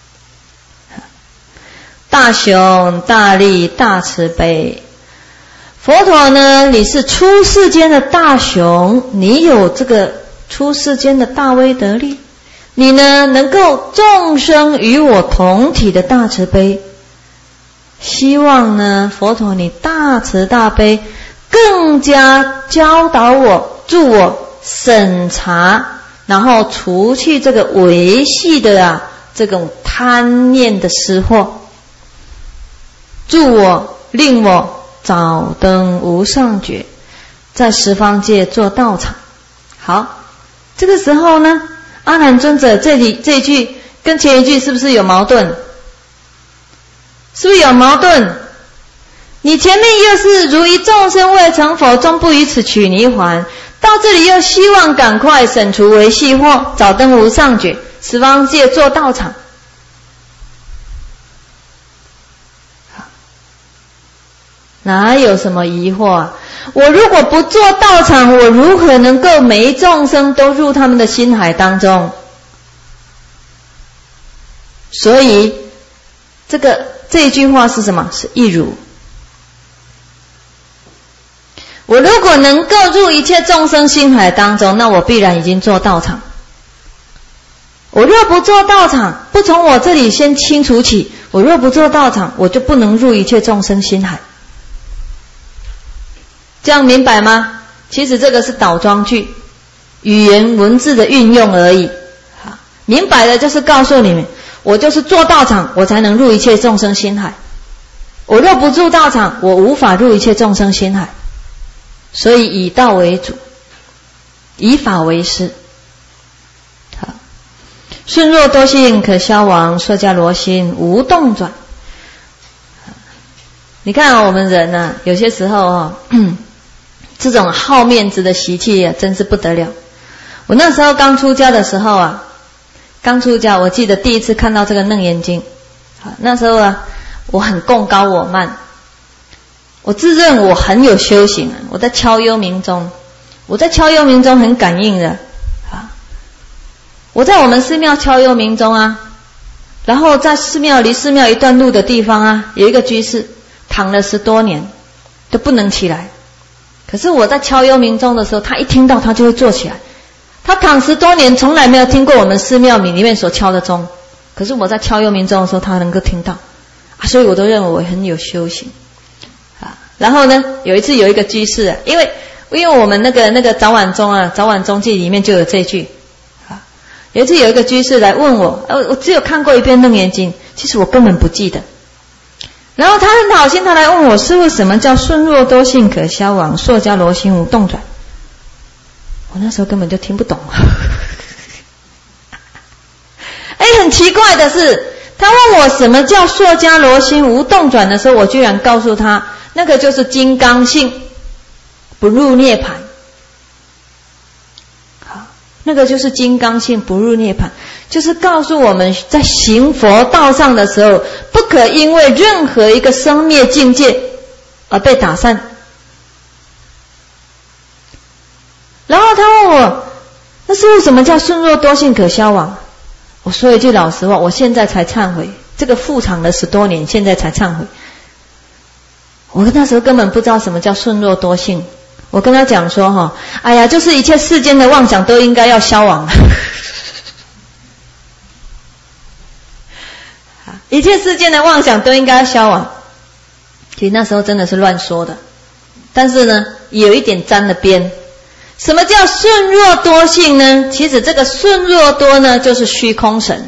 大雄大利大慈悲，佛陀呢，你是出世间的大雄，你有这个出世间的大威德力，你呢能够众生与我同体的大慈悲。希望呢佛陀你大慈大悲，更加教导我，助我审查，然后除去这个维系的啊这种贪念的失惑，助我令我早登无上觉，在十方界做道场。好，这个时候呢，阿难尊者这里这一句跟前一句是不是有矛盾？是不是有矛盾？你前面又是如一众生未成佛，终不于此取泥环，到这里又希望赶快审除维系惑，早登无上觉，十方界做道场。哪有什么疑惑啊？我如果不做道场，我如何能够每一众生都入他们的心海当中？所以这个这一句话是什么？是一如。我如果能够入一切众生心海当中，那我必然已经做道场。 我若不做道场，不从我这里先清除起，我若不做道场，我就不能入一切众生心海。这样明白吗？其实这个是倒装句，语言文字的运用而已。明白的就是告诉你们，我就是做道场，我才能入一切众生心海。我若不住道场，我无法入一切众生心海。所以以道为主，以法为师。好，顺若多性可消亡，烁迦罗心无动转。你看、啊、我们人啊，有些时候哦，这种好面子的习气啊，真是不得了。我那时候刚出家的时候啊，刚出家，我记得第一次看到这个《楞严经》，那时候啊，我很贡高我慢，我自认我很有修行啊，我在敲幽冥中，我在敲幽冥中很感应的啊，我在我们寺庙敲幽冥中啊，然后在寺庙离寺庙一段路的地方啊，有一个居士躺了十多年都不能起来。可是我在敲幽冥钟的时候，他一听到他就会坐起来。他躺十多年从来没有听过我们寺庙里面所敲的钟，可是我在敲幽冥钟的时候他能够听到啊，所以我都认为我很有修行啊。然后呢，有一次有一个居士啊，因为因为我们那个那个早晚钟啊，早晚钟记里面就有这句啊。有一次有一个居士来问我，呃，我只有看过一遍楞严经，其实我根本不记得。然后他很好心，他来问我，师父，什么叫顺若多性可消亡，烁迦罗心无动转？我那时候根本就听不懂。哎，很奇怪的是，他问我什么叫烁迦罗心无动转的时候，我居然告诉他，那个就是金刚性，不入涅槃。好，那个就是金刚性不入涅槃，就是告诉我们在行佛道上的时候，不可因为任何一个生灭境界而被打散。然后他问我，那师父什么叫顺若多性可消亡？我说一句老实话，我现在才忏悔，这个复场了十多年，现在才忏悔。我那时候根本不知道什么叫顺若多性。我跟他讲说哈，哎呀，就是一切世间的妄想都应该要消亡。一切世间的妄想都应该要消亡。其实那时候真的是乱说的，但是呢，有一点沾了边。什么叫顺若多性呢？其实这个顺若多呢，就是虚空神。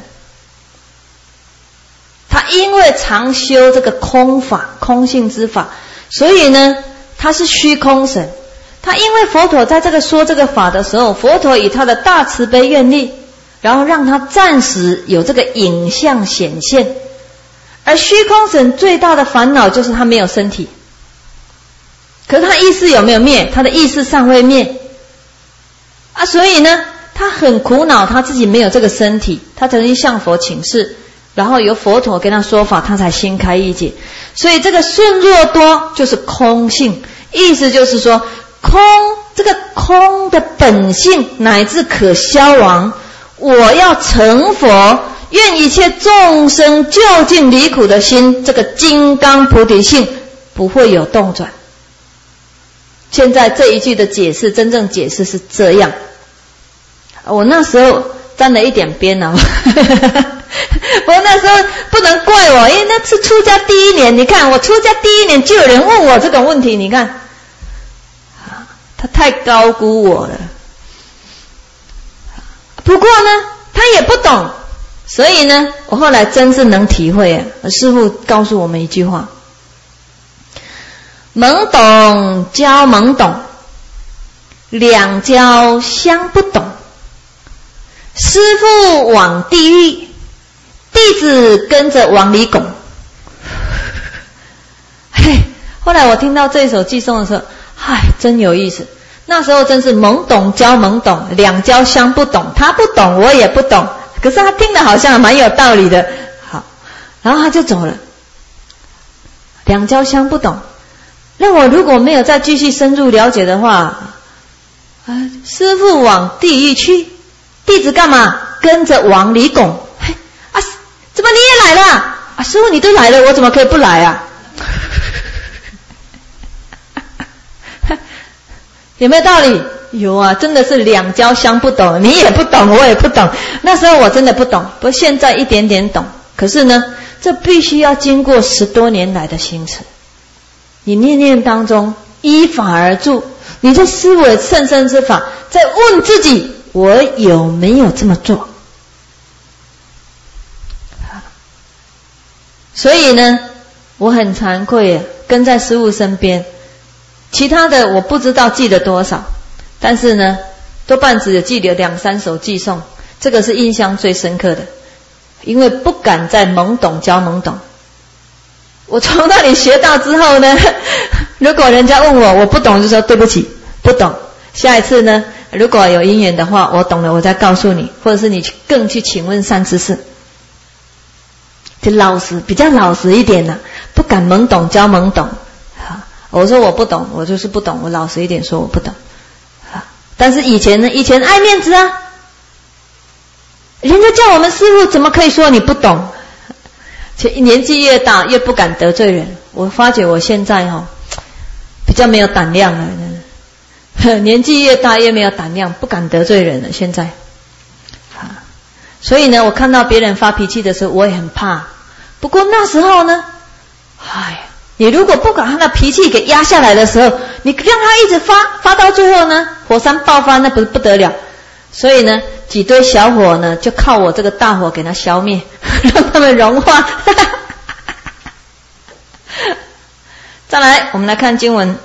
他因为常修这个空法、空性之法，所以呢，他是虚空神。他因为佛陀在这个说这个法的时候，佛陀以他的大慈悲愿力，然后让他暂时有这个影像显现。而虚空神最大的烦恼就是他没有身体，可是他意识有没有灭？他的意识尚未灭啊，所以呢，他很苦恼，他自己没有这个身体。他曾经向佛请示，然后由佛陀跟他说法，他才心开意解。所以这个顺若多就是空性，意思就是说，空这个空的本性乃至可消亡。我要成佛，愿一切众生究竟离苦的心，这个金刚菩提性不会有动转。现在这一句的解释，真正解释是这样。我那时候沾了一点边啊，我那时候不能怪我，因为那次出家第一年，你看我出家第一年就有人问我这种问题，你看，他太高估我了。不过呢，他也不懂，所以呢，我后来真是能体会啊。师父告诉我们一句话：懵懂教懵懂，两教相不懂。师父往地狱，弟子跟着往里拱。嘿，后来我听到这首偈颂的时候，嗨，真有意思。那时候真是懵懂教懵懂，两教相不懂。他不懂，我也不懂，可是他听得好像蛮有道理的。好，然后他就走了。两教相不懂，那我如果没有再继续深入了解的话，啊，师父往地狱去，弟子干嘛？跟着往里拱。嘿，啊，怎么你也来了？啊，师父你都来了，我怎么可以不来啊？有没有道理？ 有啊，真的是两交相不懂，你也不懂，我也不懂。那时候我真的不懂，不过现在一点点懂。可是呢，这必须要经过十多年来的行持，你念念当中依法而住，你在思维甚深之法，在问自己，我有没有这么做？所以呢，我很惭愧，跟在师父身边，其他的我不知道记得多少，但是呢，多半只有记得两三首偈颂，这个是印象最深刻的，因为不敢再懵懂教懵懂。我从那里学到之后呢，如果人家问我，我不懂就说对不起，不懂。下一次呢，如果有因缘的话，我懂了我再告诉你，或者是你更去请问善知识。就老实，比较老实一点呢、啊，不敢懵懂教懵懂。我说我不懂，我就是不懂，我老实一点说我不懂。但是以前呢，以前爱面子啊，人家叫我们师父，怎么可以说你不懂？且年纪越大越不敢得罪人。我发觉我现在哈、哦、比较没有胆量了，年纪越大越没有胆量，不敢得罪人了。现在，所以呢，我看到别人发脾气的时候，我也很怕。不过那时候呢，哎，你如果不把他的脾气给压下来的时候，你让他一直发，发到最后呢，火山爆发，那不是不得了。所以呢，几堆小火呢，就靠我这个大火给它消灭，让它们融化。再来，我们来看经文。